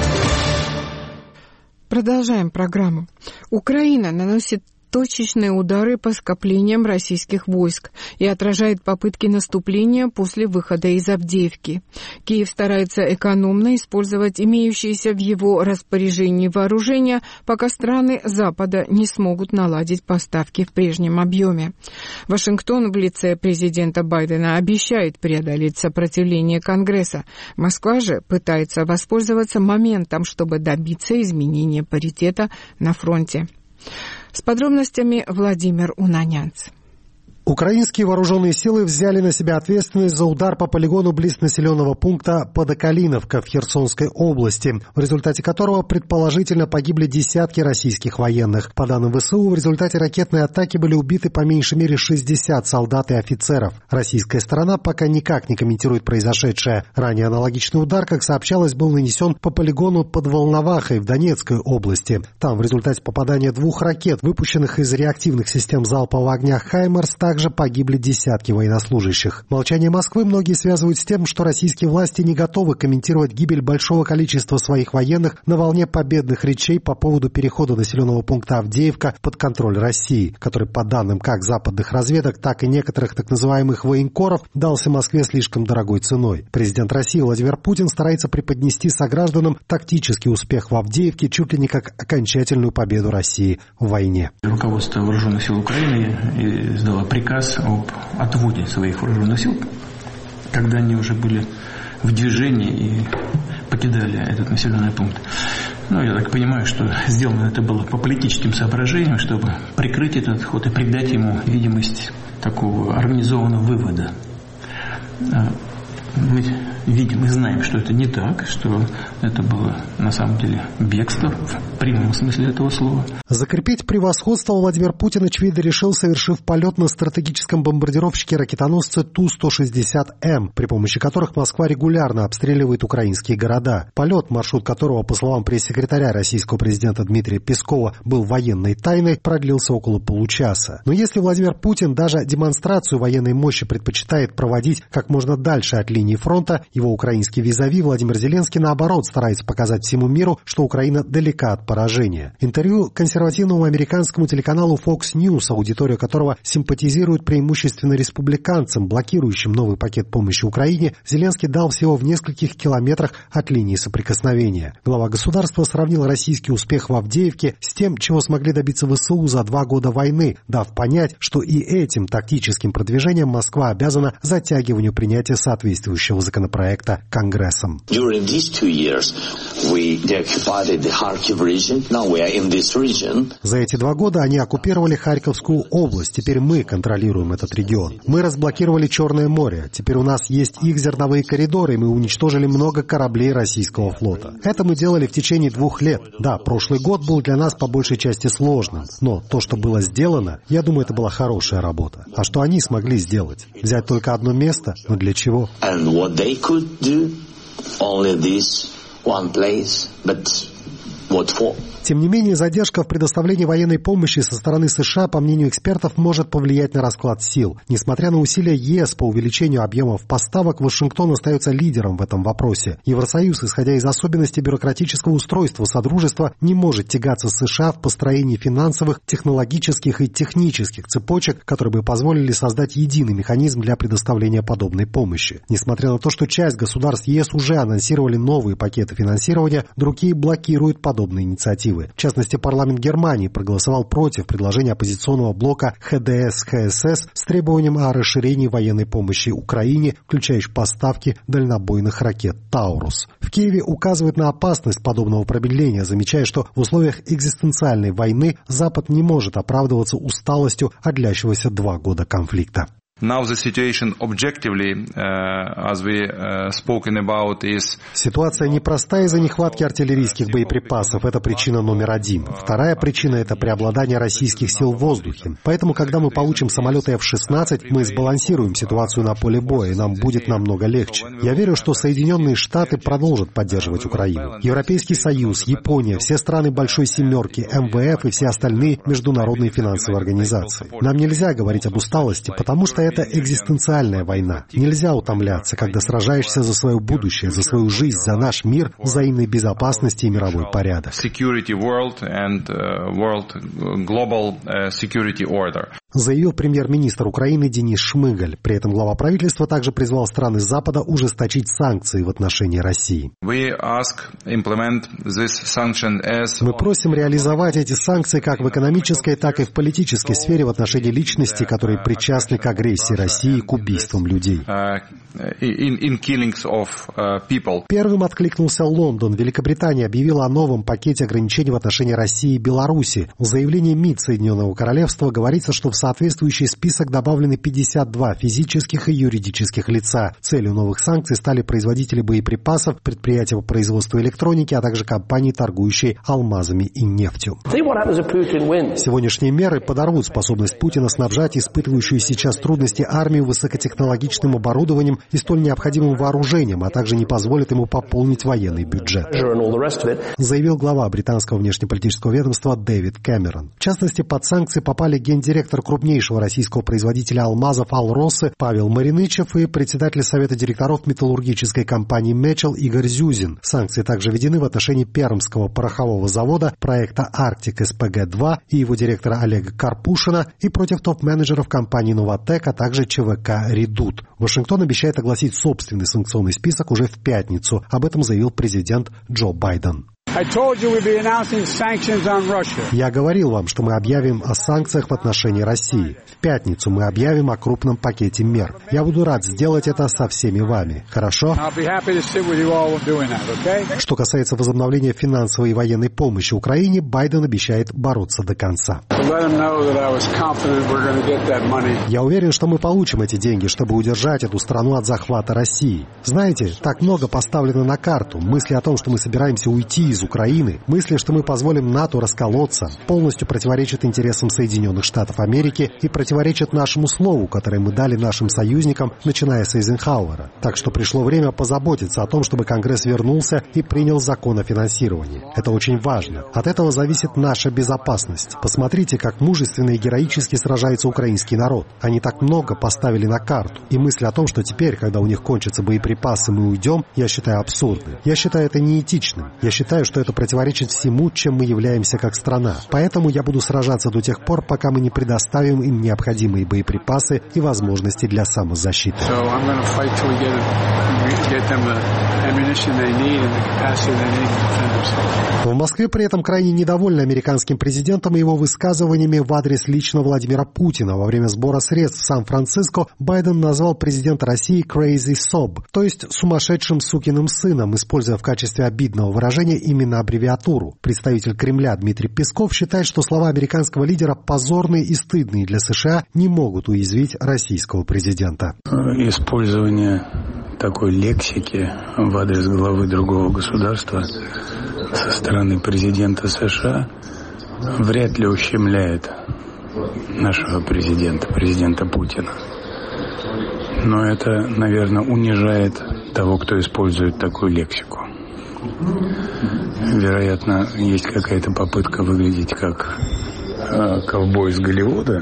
Продолжаем программу. Украина наносит точечные удары по скоплениям российских войск и отражает попытки наступления после выхода из Авдеевки. Киев старается экономно использовать имеющиеся в его распоряжении вооружения, пока страны Запада не смогут наладить поставки в прежнем объеме. Вашингтон в лице президента Байдена обещает преодолеть сопротивление Конгресса. Москва же пытается воспользоваться моментом, чтобы добиться изменения паритета на фронте. С подробностями Владимир Унанянц. Украинские вооруженные силы взяли на себя ответственность за удар по полигону близ населенного пункта Подокалиновка в Херсонской области, в результате которого предположительно погибли десятки российских военных. По данным вэ эс у, в результате ракетной атаки были убиты по меньшей мере шестьдесят солдат и офицеров. Российская сторона пока никак не комментирует произошедшее. Ранее аналогичный удар, как сообщалось, был нанесен по полигону под Волновахой в Донецкой области. Там в результате попадания двух ракет, выпущенных из реактивных систем залпового огня «Хаймарс», также погибли десятки военнослужащих. Молчание Москвы многие связывают с тем, что российские власти не готовы комментировать гибель большого количества своих военных на волне победных речей по поводу перехода населенного пункта Авдеевка под контроль России, который, по данным как западных разведок, так и некоторых так называемых военкоров, дался Москве слишком дорогой ценой. Президент России Владимир Путин старается преподнести согражданам тактический успех в Авдеевке чуть ли не как окончательную победу России в войне. Руководство Вооруженных сил Украины издало приказ об отводе своих вооруженных сил, когда они уже были в движении и покидали этот населенный пункт. Ну, я так понимаю, что сделано это было по политическим соображениям, чтобы прикрыть этот ход и придать ему видимость такого организованного вывода. Мы видим и знаем, что это не так, что это было на самом деле бегство в прямом смысле этого слова. Закрепить превосходство Владимир Путин, очевидно, решил, совершив полет на стратегическом бомбардировщике-ракетоносце Ту сто шестьдесят эм, при помощи которых Москва регулярно обстреливает украинские города. Полет, маршрут которого, по словам пресс-секретаря российского президента Дмитрия Пескова, был военной тайной, продлился около получаса. Но если Владимир Путин даже демонстрацию военной мощи предпочитает проводить как можно дальше от линии фронта, его украинский визави Владимир Зеленский, наоборот, старается показать всему миру, что Украина далека от поражения. Интервью консервативному американскому телеканалу Fox News, аудитория которого симпатизирует преимущественно республиканцам, блокирующим новый пакет помощи Украине, Зеленский дал всего в нескольких километрах от линии соприкосновения. Глава государства сравнил российский успех в Авдеевке с тем, чего смогли добиться вэ эс у за два года войны, дав понять, что и этим тактическим продвижением Москва обязана затягиванию принятия соответствующего законопроекта. проекта Конгрессом. За эти два года они оккупировали Харьковскую область. Теперь мы контролируем этот регион. Мы разблокировали Черное море. Теперь у нас есть их зерновые коридоры, и мы уничтожили много кораблей российского флота. Это мы делали в течение двух лет. Да, прошлый год был для нас по большей части сложным. Но то, что было сделано, я думаю, это была хорошая работа. А что они смогли сделать? Взять только одно место? Но для чего? Тем не менее, задержка в предоставлении военной помощи со стороны США, по мнению экспертов, может повлиять на расклад сил. Несмотря на усилия ЕС по увеличению объемов поставок, Вашингтон остается лидером в этом вопросе. Евросоюз, исходя из особенностей бюрократического устройства Содружества, не может тягаться с США в построении финансовых, технологических и технических цепочек, которые бы позволили создать единый механизм для предоставления подобной помощи. Несмотря на то, что часть государств ЕС уже анонсировали новые пакеты финансирования, другие блокируют подобные инициативы. В частности, парламент Германии проголосовал против предложения оппозиционного блока ХДС-ХСС с требованием о расширении военной помощи Украине, включающей поставки дальнобойных ракет «Таурус». В Киеве указывают на опасность подобного промедления, замечая, что в условиях экзистенциальной войны Запад не может оправдываться усталостью от длящегося два года конфликта. Now the situation objectively, uh, as we uh, spoken about, is... Ситуация непростая из-за нехватки артиллерийских боеприпасов. Это причина номер один. Вторая причина – это преобладание российских сил в воздухе. Поэтому, когда мы получим самолеты эф шестнадцать, мы сбалансируем ситуацию на поле боя, и нам будет намного легче. Я верю, что Соединенные Штаты продолжат поддерживать Украину. Европейский Союз, Япония, все страны Большой Семерки, эм вэ эф и все остальные международные финансовые организации. Нам нельзя говорить об усталости, потому что это экзистенциальная война. Нельзя утомляться, когда сражаешься за свое будущее, за свою жизнь, за наш мир, взаимной безопасности и мировой порядок. Заявил премьер-министр Украины Денис Шмыгаль. При этом глава правительства также призвал страны Запада ужесточить санкции в отношении России. Мы просим реализовать эти санкции как в экономической, так и в политической сфере в отношении личностей, которые причастны к агрессии России, к убийствам людей. Первым откликнулся Лондон. Великобритания объявила о новом пакете ограничений в отношении России и Беларуси. В заявлении МИД Соединенного Королевства говорится, что в соответствующий список добавлены пятьдесят два физических и юридических лица. Целью новых санкций стали производители боеприпасов, предприятия по производству электроники, а также компании, торгующие алмазами и нефтью. Сегодняшние меры подорвут способность Путина снабжать испытывающую сейчас трудности армию высокотехнологичным оборудованием и столь необходимым вооружением, а также не позволят ему пополнить военный бюджет, заявил глава британского внешнеполитического ведомства Дэвид Кэмерон. В частности, под санкции попали гендиректор крупнейшего российского производителя алмазов «Алросы» Павел Маринычев и председатель Совета директоров металлургической компании «Мечел» Игорь Зюзин. Санкции также введены в отношении Пермского порохового завода, проекта «Арктик эс пэ гэ два» и его директора Олега Карпушина и против топ-менеджеров компании «Новатек», а также ЧВК «Редут». Вашингтон обещает огласить собственный санкционный список уже в пятницу. Об этом заявил президент Джо Байден. Я говорил вам, что мы объявим о санкциях в отношении России. В пятницу мы объявим о крупном пакете мер. Я буду рад сделать это со всеми вами. Хорошо? Что касается возобновления финансовой и военной помощи Украине, Байден обещает бороться до конца. Я уверен, что мы получим эти деньги, чтобы удержать эту страну от захвата России. Знаете, так много поставлено на карту. Мысли о том, что мы собираемся уйти из Украины, мысли, что мы позволим НАТО расколоться, полностью противоречат интересам Соединенных Штатов Америки и противоречат нашему слову, которое мы дали нашим союзникам, начиная с Эйзенхауэра. Так что пришло время позаботиться о том, чтобы Конгресс вернулся и принял закон о финансировании. Это очень важно. От этого зависит наша безопасность. Посмотрите, как мужественно и героически сражается украинский народ. Они так много поставили на карту. И мысль о том, что теперь, когда у них кончатся боеприпасы, мы уйдем, я считаю абсурдной. Я считаю это неэтичным. Я считаю, что это противоречит всему, чем мы являемся как страна. Поэтому я буду сражаться до тех пор, пока мы не предоставим им необходимые боеприпасы и возможности для самозащиты. В Москве при этом крайне недовольны американским президентом и его высказываниями в адрес лично Владимира Путина. Во время сбора средств в Сан-Франциско Байден назвал президента России «crazy sob», то есть сумасшедшим сукиным сыном, используя в качестве обидного выражения именно аббревиатуру. Представитель Кремля Дмитрий Песков считает, что слова американского лидера позорные и стыдные для США не могут уязвить российского президента. Использование такой лексики в адрес главы другого государства со стороны президента США вряд ли ущемляет нашего президента, президента Путина. Но это, наверное, унижает того, кто использует такую лексику. Вероятно, есть какая-то попытка выглядеть как э, ковбой из Голливуда,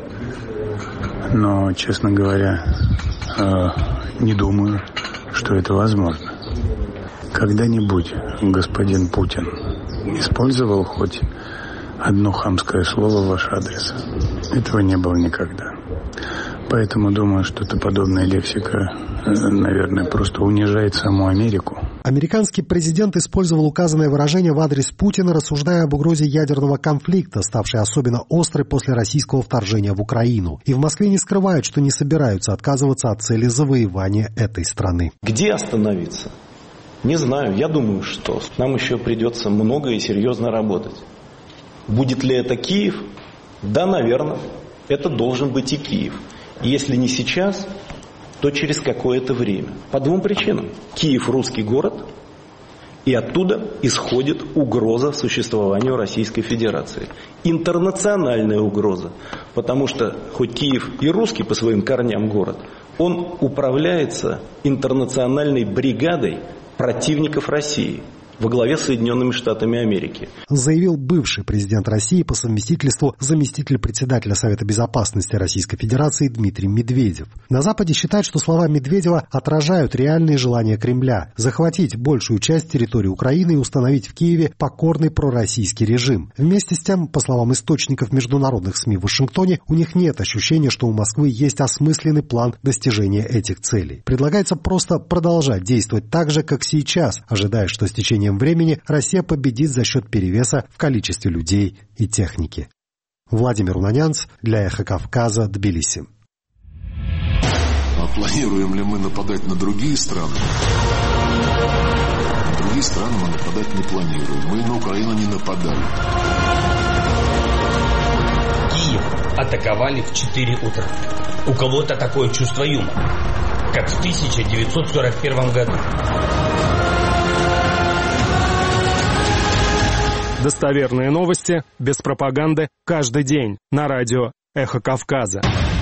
но, честно говоря, э, не думаю, что это возможно. Когда-нибудь господин Путин использовал хоть одно хамское слово в ваш адрес? Этого не было никогда. Поэтому думаю, что эта подобная лексика, наверное, просто унижает саму Америку. Американский президент использовал указанное выражение в адрес Путина, рассуждая об угрозе ядерного конфликта, ставшей особенно острой после российского вторжения в Украину. И в Москве не скрывают, что не собираются отказываться от цели завоевания этой страны. Где остановиться? Не знаю. Я думаю, что нам еще придется много и серьезно работать. Будет ли это Киев? Да, наверное. Это должен быть и Киев. И если не сейчас, то через какое-то время. По двум причинам. Киев – русский город, и оттуда исходит угроза существованию Российской Федерации. Интернациональная угроза. Потому что хоть Киев и русский по своим корням город, он управляется интернациональной бригадой противников России во главе с Соединенными Штатами Америки. Заявил бывший президент России по совместительству заместитель председателя Совета Безопасности Российской Федерации Дмитрий Медведев. На Западе считают, что слова Медведева отражают реальные желания Кремля захватить большую часть территории Украины и установить в Киеве покорный пророссийский режим. Вместе с тем, по словам источников международных СМИ в Вашингтоне, у них нет ощущения, что у Москвы есть осмысленный план достижения этих целей. Предлагается просто продолжать действовать так же, как сейчас, ожидая, что с течением времени Россия победит за счет перевеса в количестве людей и техники. Владимир Унанянц для «Эхо Кавказа», Тбилиси. А планируем ли мы нападать на другие страны? На другие страны мы нападать не планируем. Мы на Украину не нападали. Киев атаковали в четыре утра. У кого-то такое чувство юмора, как в тысяча девятьсот сорок первом году. Достоверные новости, без пропаганды, каждый день на радио «Эхо Кавказа».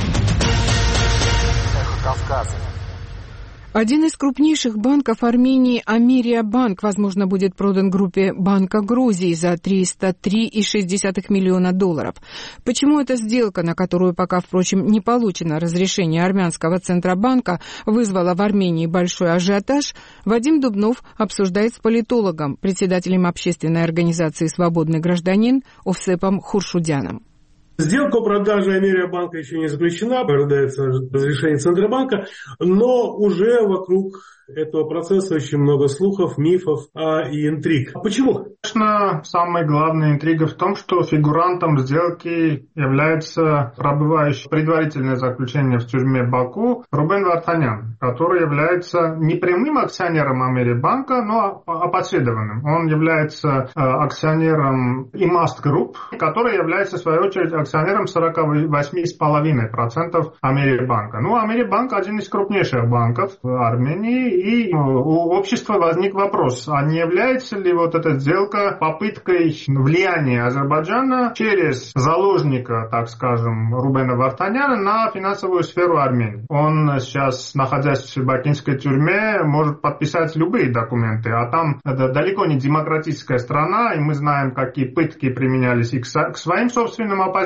«Эхо Кавказа». Один из крупнейших банков Армении, Америабанк, возможно, будет продан группе Банка Грузии за триста три целых шесть десятых миллиона долларов. Почему эта сделка, на которую пока, впрочем, не получено разрешение армянского Центробанка, вызвала в Армении большой ажиотаж, Вадим Дубнов обсуждает с политологом, председателем общественной организации «Свободный гражданин» Овсепом Хуршудяном. Сделка о продаже Америабанка еще не заключена, ожидается разрешение Центробанка, но уже вокруг этого процесса очень много слухов, мифов а, и интриг. Почему? Конечно, самая главная интрига в том, что фигурантом сделки является пробывающий предварительное заключение в тюрьме Баку Рубен Вартанян, который является не прямым акционером Америбанка, но опосредованным. Он является акционером Imast Group, который является, в свою очередь, акционером сорок восемь целых пять десятых процента Америбанка. Ну, Америбанк один из крупнейших банков в Армении, и у общества возник вопрос, а не является ли вот эта сделка попыткой влияния Азербайджана через заложника, так скажем, Рубена Вартаняна на финансовую сферу Армении. Он сейчас, находясь в бакинской тюрьме, может подписать любые документы, а там это далеко не демократическая страна, и мы знаем, какие пытки применялись и к своим собственным оппозиционерам,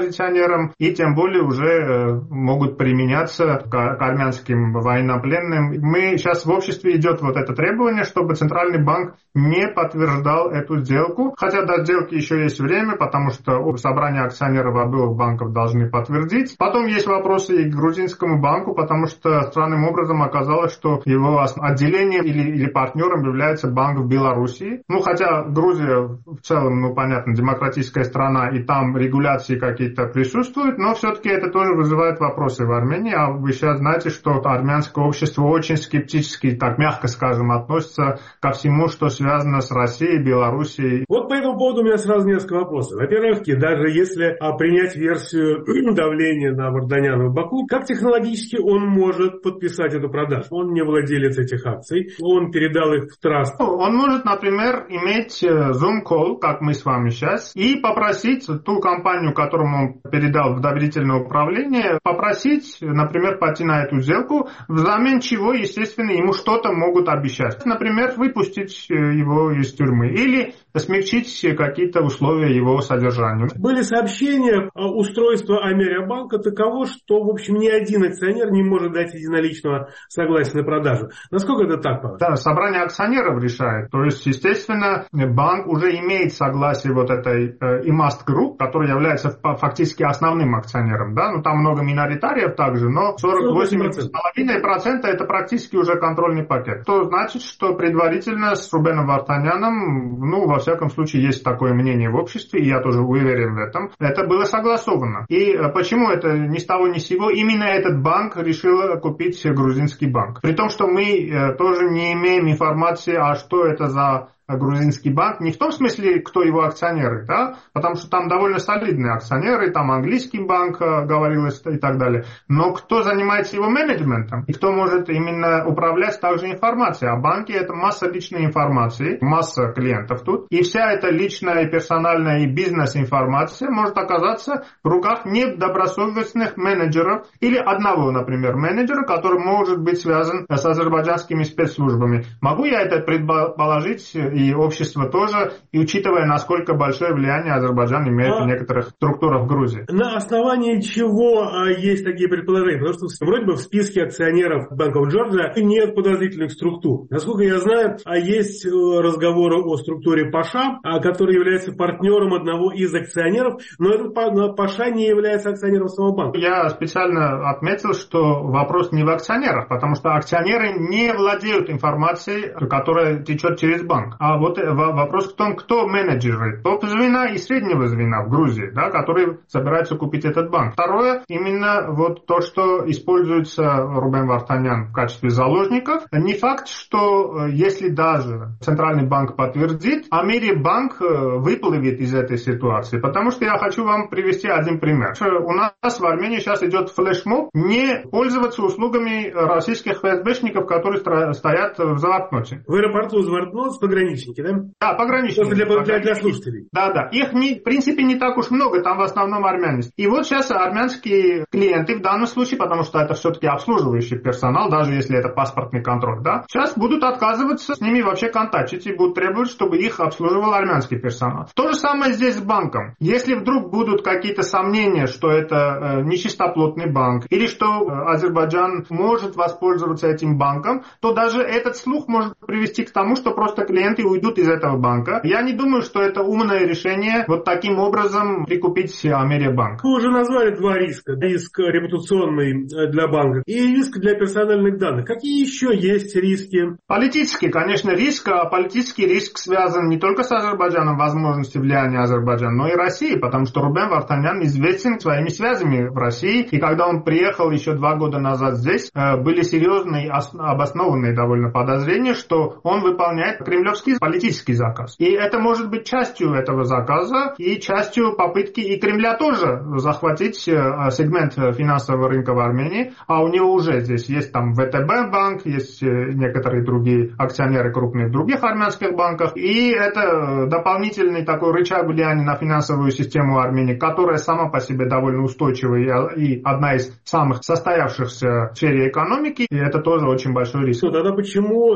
оппозиционерам, и тем более уже могут применяться к армянским военнопленным. Мы сейчас в обществе идет вот это требование, чтобы Центральный банк не подтверждал эту сделку, хотя до сделки еще есть время, потому что собрание акционеров обоих банков должны подтвердить. Потом есть вопросы и к грузинскому банку, потому что странным образом оказалось, что его отделением или, или партнером является банк в Белоруссии. Ну, хотя Грузия в целом, ну, понятно, демократическая страна, и там регуляции какие-то присутствуют, но все-таки это тоже вызывает вопросы в Армении. А вы сейчас знаете, что армянское общество очень скептически, так мягко скажем, относится ко всему, что связано с Россией, Белоруссией. Вот по этому поводу у меня сразу несколько вопросов. Во-первых, даже если принять версию давления на Варданяна в Баку, как технологически он может подписать эту продажу? Он не владелец этих акций, он передал их в траст. Он может, например, иметь Zoom-call, как мы с вами сейчас, и попросить ту компанию, которому он передал в доверительное управление, попросить, например, пойти на эту сделку, взамен чего, естественно, ему что-то могут обещать. Например, выпустить его из тюрьмы или смягчить какие-то условия его содержания. Были сообщения, устройство Америабанка таково, что, в общем, ни один акционер не может дать единоличного согласия на продажу. Насколько это так, Павел? Да, собрание акционеров решает. То есть, естественно, банк уже имеет согласие вот этой Imast Group, который является фактически основным акционером. Да? Ну, там много миноритариев также, но сорок восемь целых пять десятых процента это практически уже контрольный пакет. То значит, что предварительно с Рубеном Вартаняном, ну, во всяком случае, есть такое мнение в обществе, и я тоже уверен в этом, это было согласовано. И почему это ни с того ни с сего именно этот банк решил купить грузинский банк? При том, что мы тоже не имеем информации, а что это за грузинский банк, не в том смысле, кто его акционеры, да, потому что там довольно солидные акционеры, там английский банк говорилось и так далее, но кто занимается его менеджментом и кто может именно управлять также информацией. А банки — это масса личной информации, масса клиентов тут, и вся эта личная, персональная и бизнес-информация может оказаться в руках недобросовестных менеджеров или одного, например, менеджера, который может быть связан с азербайджанскими спецслужбами. Могу я это предположить, и общество тоже, и учитывая, насколько большое влияние Азербайджан имеет а в некоторых структурах в Грузии. На основании чего а, есть такие предположения? Потому что вроде бы в списке акционеров Bank of Georgia нет подозрительных структур. Насколько я знаю, а есть разговоры о структуре Паша, а, который является партнером одного из акционеров, но этот Паша не является акционером самого банка. Я специально отметил, что вопрос не в акционерах, потому что акционеры не владеют информацией, которая течет через банк. А вот вопрос в том, кто менеджеры топ-звена и среднего звена в Грузии, да, которые собираются купить этот банк. Второе, именно вот то, что используется Рубен Вартанян в качестве заложников. Не факт, что если даже Центральный банк подтвердит, Америбанк выплывет из этой ситуации. Потому что я хочу вам привести один пример. У нас в Армении сейчас идет флешмоб не пользоваться услугами российских ФСБшников, которые стоят в Завартноте. В аэропорту Завартнот пограничники, да? Да, пограничники. Для, для, для слушателей. Да, да. Их, не, в принципе, не так уж много, там в основном армяне. И вот сейчас армянские клиенты в данном случае, потому что это все-таки обслуживающий персонал, даже если это паспортный контроль, да, сейчас будут отказываться с ними вообще контактить и будут требовать, чтобы их обслуживал армянский персонал. То же самое здесь с банком. Если вдруг будут какие-то сомнения, что это э, нечистоплотный банк, или что э, Азербайджан может воспользоваться этим банком, то даже этот слух может привести к тому, что просто клиенты уйдут из этого банка. Я не думаю, что это умное решение вот таким образом прикупить Америбанк. Вы уже назвали два риска. Риск репутационный для банка и риск для персональных данных. Какие еще есть риски? Политический, конечно, риск. А политический риск связан не только с Азербайджаном, возможностью влияния Азербайджана, но и России, потому что Рубен Вартанян известен своими связями в России. И когда он приехал еще два года назад здесь, были серьезные, обоснованные довольно подозрения, что он выполняет кремлевский политический заказ. И это может быть частью этого заказа и частью попытки и Кремля тоже захватить сегмент финансового рынка в Армении. А у него уже здесь есть там ВТБ банк, есть некоторые другие акционеры крупные в других армянских банках. И это дополнительный такой рычаг влияния на финансовую систему Армении, которая сама по себе довольно устойчивая и одна из самых состоявшихся в сфере экономики. И это тоже очень большой риск. Ну, тогда почему нет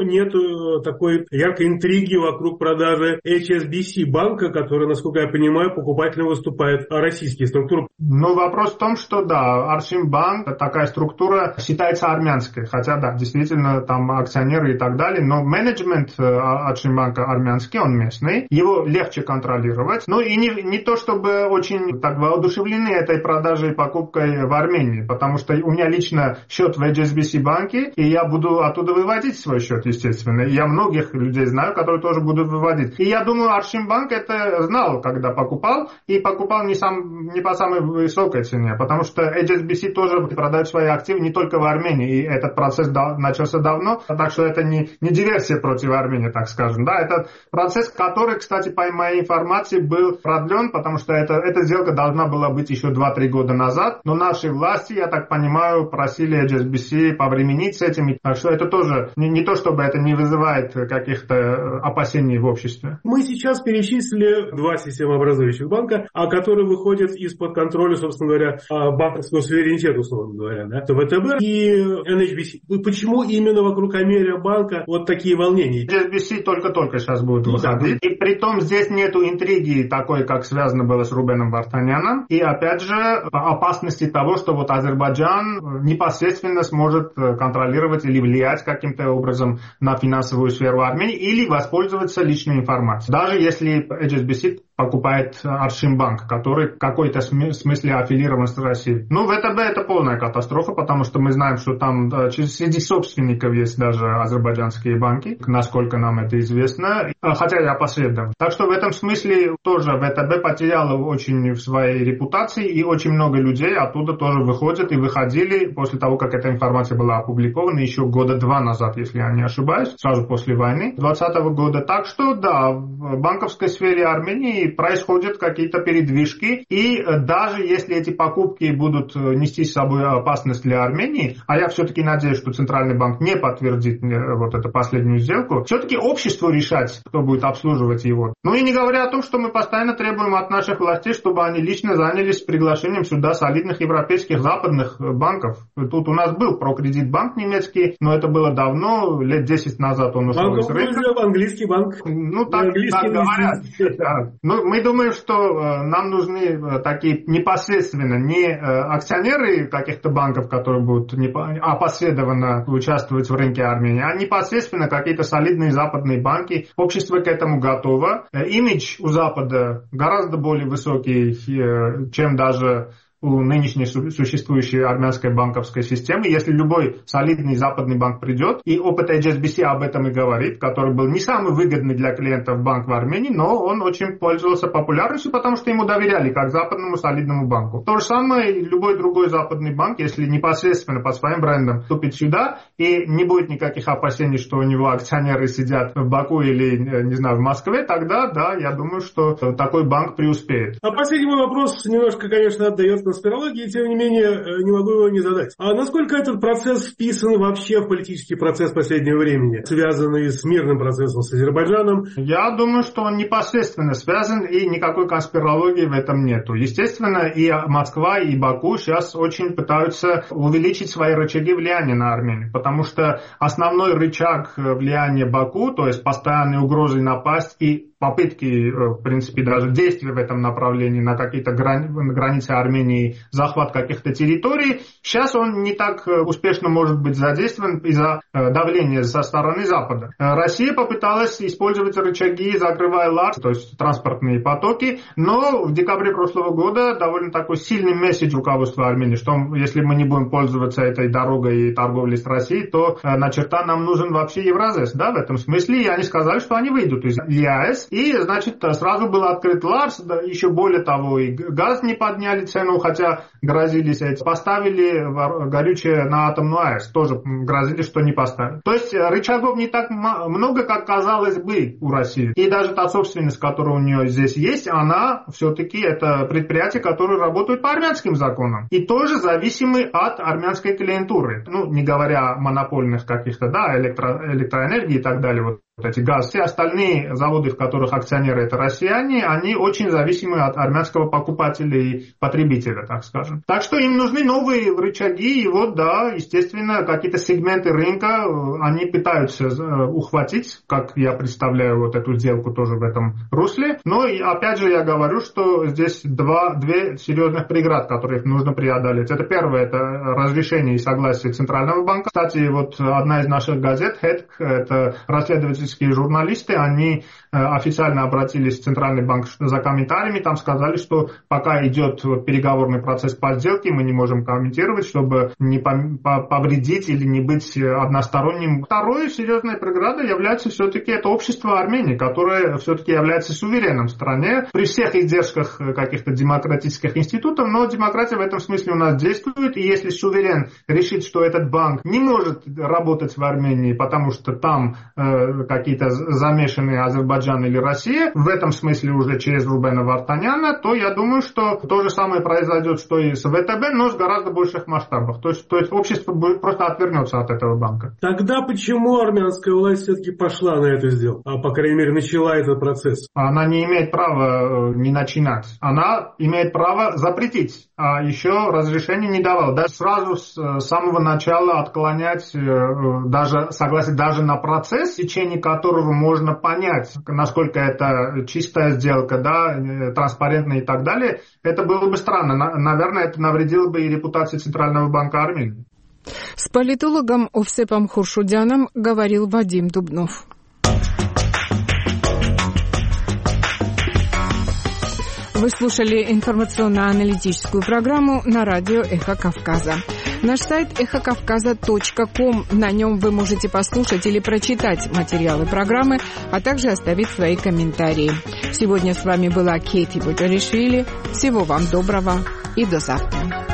такой яркой интриги вокруг продажи эйч эс би си банка, который, насколько я понимаю, покупателем выступает российские структуры. Ну, вопрос в том, что да, Аршимбанк, такая структура считается армянской, хотя да, действительно там акционеры и так далее, но менеджмент Аршимбанка армянский, он местный, его легче контролировать. Ну и не, не то, чтобы очень так воодушевлены этой продажей и покупкой в Армении, потому что у меня лично счет в эйч эс би си банке, и я буду оттуда выводить свой счет, естественно. Я многих людей знаю, которые тоже будут выводить. И я думаю, Аршимбанк это знал, когда покупал, и покупал не, сам, не по самой высокой цене, потому что эйч эс би си тоже продает свои активы не только в Армении, и этот процесс да, начался давно, так что это не, не диверсия против Армении, так скажем. Да, это процесс, который, кстати, по моей информации, был продлен, потому что это, эта сделка должна была быть еще два-три года назад, но наши власти, я так понимаю, просили эйч эс би си повременить с этим, так что это тоже не, не то, чтобы это не вызывает каких-то опасений в обществе. Мы сейчас перечислили два системообразующих банка, а которые выходят из-под контроля, собственно говоря, банковского суверенитета, условно говоря, да? вэ тэ бэ и эн эйч би си. Почему именно вокруг Америбанка вот такие волнения? эйч эс би си только-только сейчас будет выходить. И притом здесь нету интриги такой, как связано было с Рубеном Вартаняном. И опять же, опасности того, что вот Азербайджан непосредственно сможет контролировать или влиять каким-то образом на финансовую сферу Армении или воспользоваться личной информацией. Даже если эйч эс би си покупает Аршимбанк, который в какой-то смысле аффилирован с Россией. Ну, вэ тэ бэ это полная катастрофа, потому что мы знаем, что там среди собственников есть даже азербайджанские банки, насколько нам это известно, хотя и опосредованно. Так что в этом смысле тоже вэ тэ бэ потеряла очень в своей репутации, и очень много людей оттуда тоже выходят и выходили после того, как эта информация была опубликована еще года два назад, если я не ошибаюсь, сразу после войны двадцатого года. Так что да, в банковской сфере Армении происходят какие-то передвижки, и даже если эти покупки будут нести с собой опасность для Армении, а я все-таки надеюсь, что Центральный банк не подтвердит вот эту последнюю сделку, все-таки обществу решать, кто будет обслуживать его. Ну и не говоря о том, что мы постоянно требуем от наших властей, чтобы они лично занялись приглашением сюда солидных европейских западных банков. Тут у нас был Прокредитбанк немецкий, но это было давно, лет десять назад он ушел из рынка. Английский банк. Ну так, так говорят. Ну, мы думаем, что э, нам нужны э, такие непосредственно не э, акционеры каких-то банков, которые будут не, опосредованно участвовать в рынке Армении, а непосредственно какие-то солидные западные банки. Общество к этому готово. Э, имидж у Запада гораздо более высокий, э, чем даже у нынешней существующей армянской банковской системы. Если любой солидный западный банк придет, и опыт эйч эс би си об этом и говорит, который был не самый выгодный для клиентов банк в Армении, но он очень пользовался популярностью, потому что ему доверяли как западному солидному банку. То же самое и любой другой западный банк, если непосредственно по своим брендам вступит сюда, и не будет никаких опасений, что у него акционеры сидят в Баку или, не знаю, в Москве, тогда, да, я думаю, что такой банк преуспеет. А последний мой вопрос немножко, конечно, отдает конспирологии, тем не менее, не могу его не задать. А насколько этот процесс вписан вообще в политический процесс последнего времени, связанный с мирным процессом с Азербайджаном? Я думаю, что он непосредственно связан, и никакой конспирологии в этом нету. Естественно, и Москва, и Баку сейчас очень пытаются увеличить свои рычаги влияния на Армению, потому что основной рычаг влияния Баку, то есть постоянные угрозы напасть и попытки, в принципе, даже действия в этом направлении на какие-то грани- границы Армении, захват каких-то территорий, сейчас он не так успешно может быть задействован из-за давления со стороны Запада. Россия попыталась использовать рычаги, закрывая ЛАРС, то есть транспортные потоки, но в декабре прошлого года довольно такой сильный месседж руководства Армении, что если мы не будем пользоваться этой дорогой и торговлей с Россией, то на черта нам нужен вообще Евразес, да, в этом смысле, и они сказали, что они выйдут из ЕАЭС. И, значит, сразу был открыт ЛАРС, да, еще более того, и газ не подняли цену, хотя грозились эти. Поставили горючее на атомную АЭС, тоже грозили, что не поставят. То есть рычагов не так много, как казалось бы у России. И даже та собственность, которая у нее здесь есть, она все-таки это предприятия, которые работают по армянским законам. И тоже зависимы от армянской клиентуры. Ну, не говоря о монопольных каких-то, да, электро, электроэнергии и так далее, вот эти газ. Все остальные заводы, в которых акционеры это россияне, они очень зависимы от армянского покупателя и потребителя, так скажем. Так что им нужны новые рычаги, и вот, да, естественно, какие-то сегменты рынка они пытаются ухватить, как я представляю вот эту сделку тоже в этом русле. Но, и опять же, я говорю, что здесь два, две серьезных преград, которые нужно преодолеть. Это первое, это разрешение и согласие Центрального банка. Кстати, вот одна из наших газет, «Хэтк», это расследовательские журналисты, они официально обратились в Центральный банк за комментариями, там сказали, что пока идет переговорный процесс по сделке, мы не можем комментировать, чтобы не повредить или не быть односторонним. Второй серьезной преградой является все-таки это общество Армении, которое все-таки является суверенным в стране при всех издержках каких-то демократических институтов, но демократия в этом смысле у нас действует, и если суверен решит, что этот банк не может работать в Армении, потому что там э, какие-то замешанные Азербайджан или Россия, в этом смысле уже через Рубена Вартаняна, то я думаю, что то же самое произойдет, что и с ВТБ, но с гораздо больших масштабах. То есть, то есть общество просто отвернется от этого банка. Тогда почему армянская власть все-таки пошла на эту сделку? А, по крайней мере, начала этот процесс? Она не имеет права не начинать. Она имеет право запретить, а еще разрешение не давала. Даже сразу с самого начала отклонять даже согласие даже на процесс, в течение которого можно понять, насколько это чистая сделка, да, транспарентная и так далее, это было бы странно. Наверное, это навредило бы и репутации Центрального банка Армении. С политологом Овсепом Хуршудяном говорил Вадим Дубнов. Вы слушали информационно-аналитическую программу на радио «Эхо Кавказа». Наш сайт эхо кавказа точка ком. На нем вы можете послушать или прочитать материалы программы, а также оставить свои комментарии. Сегодня с вами была Кейти Буторишвили. Всего вам доброго и до завтра.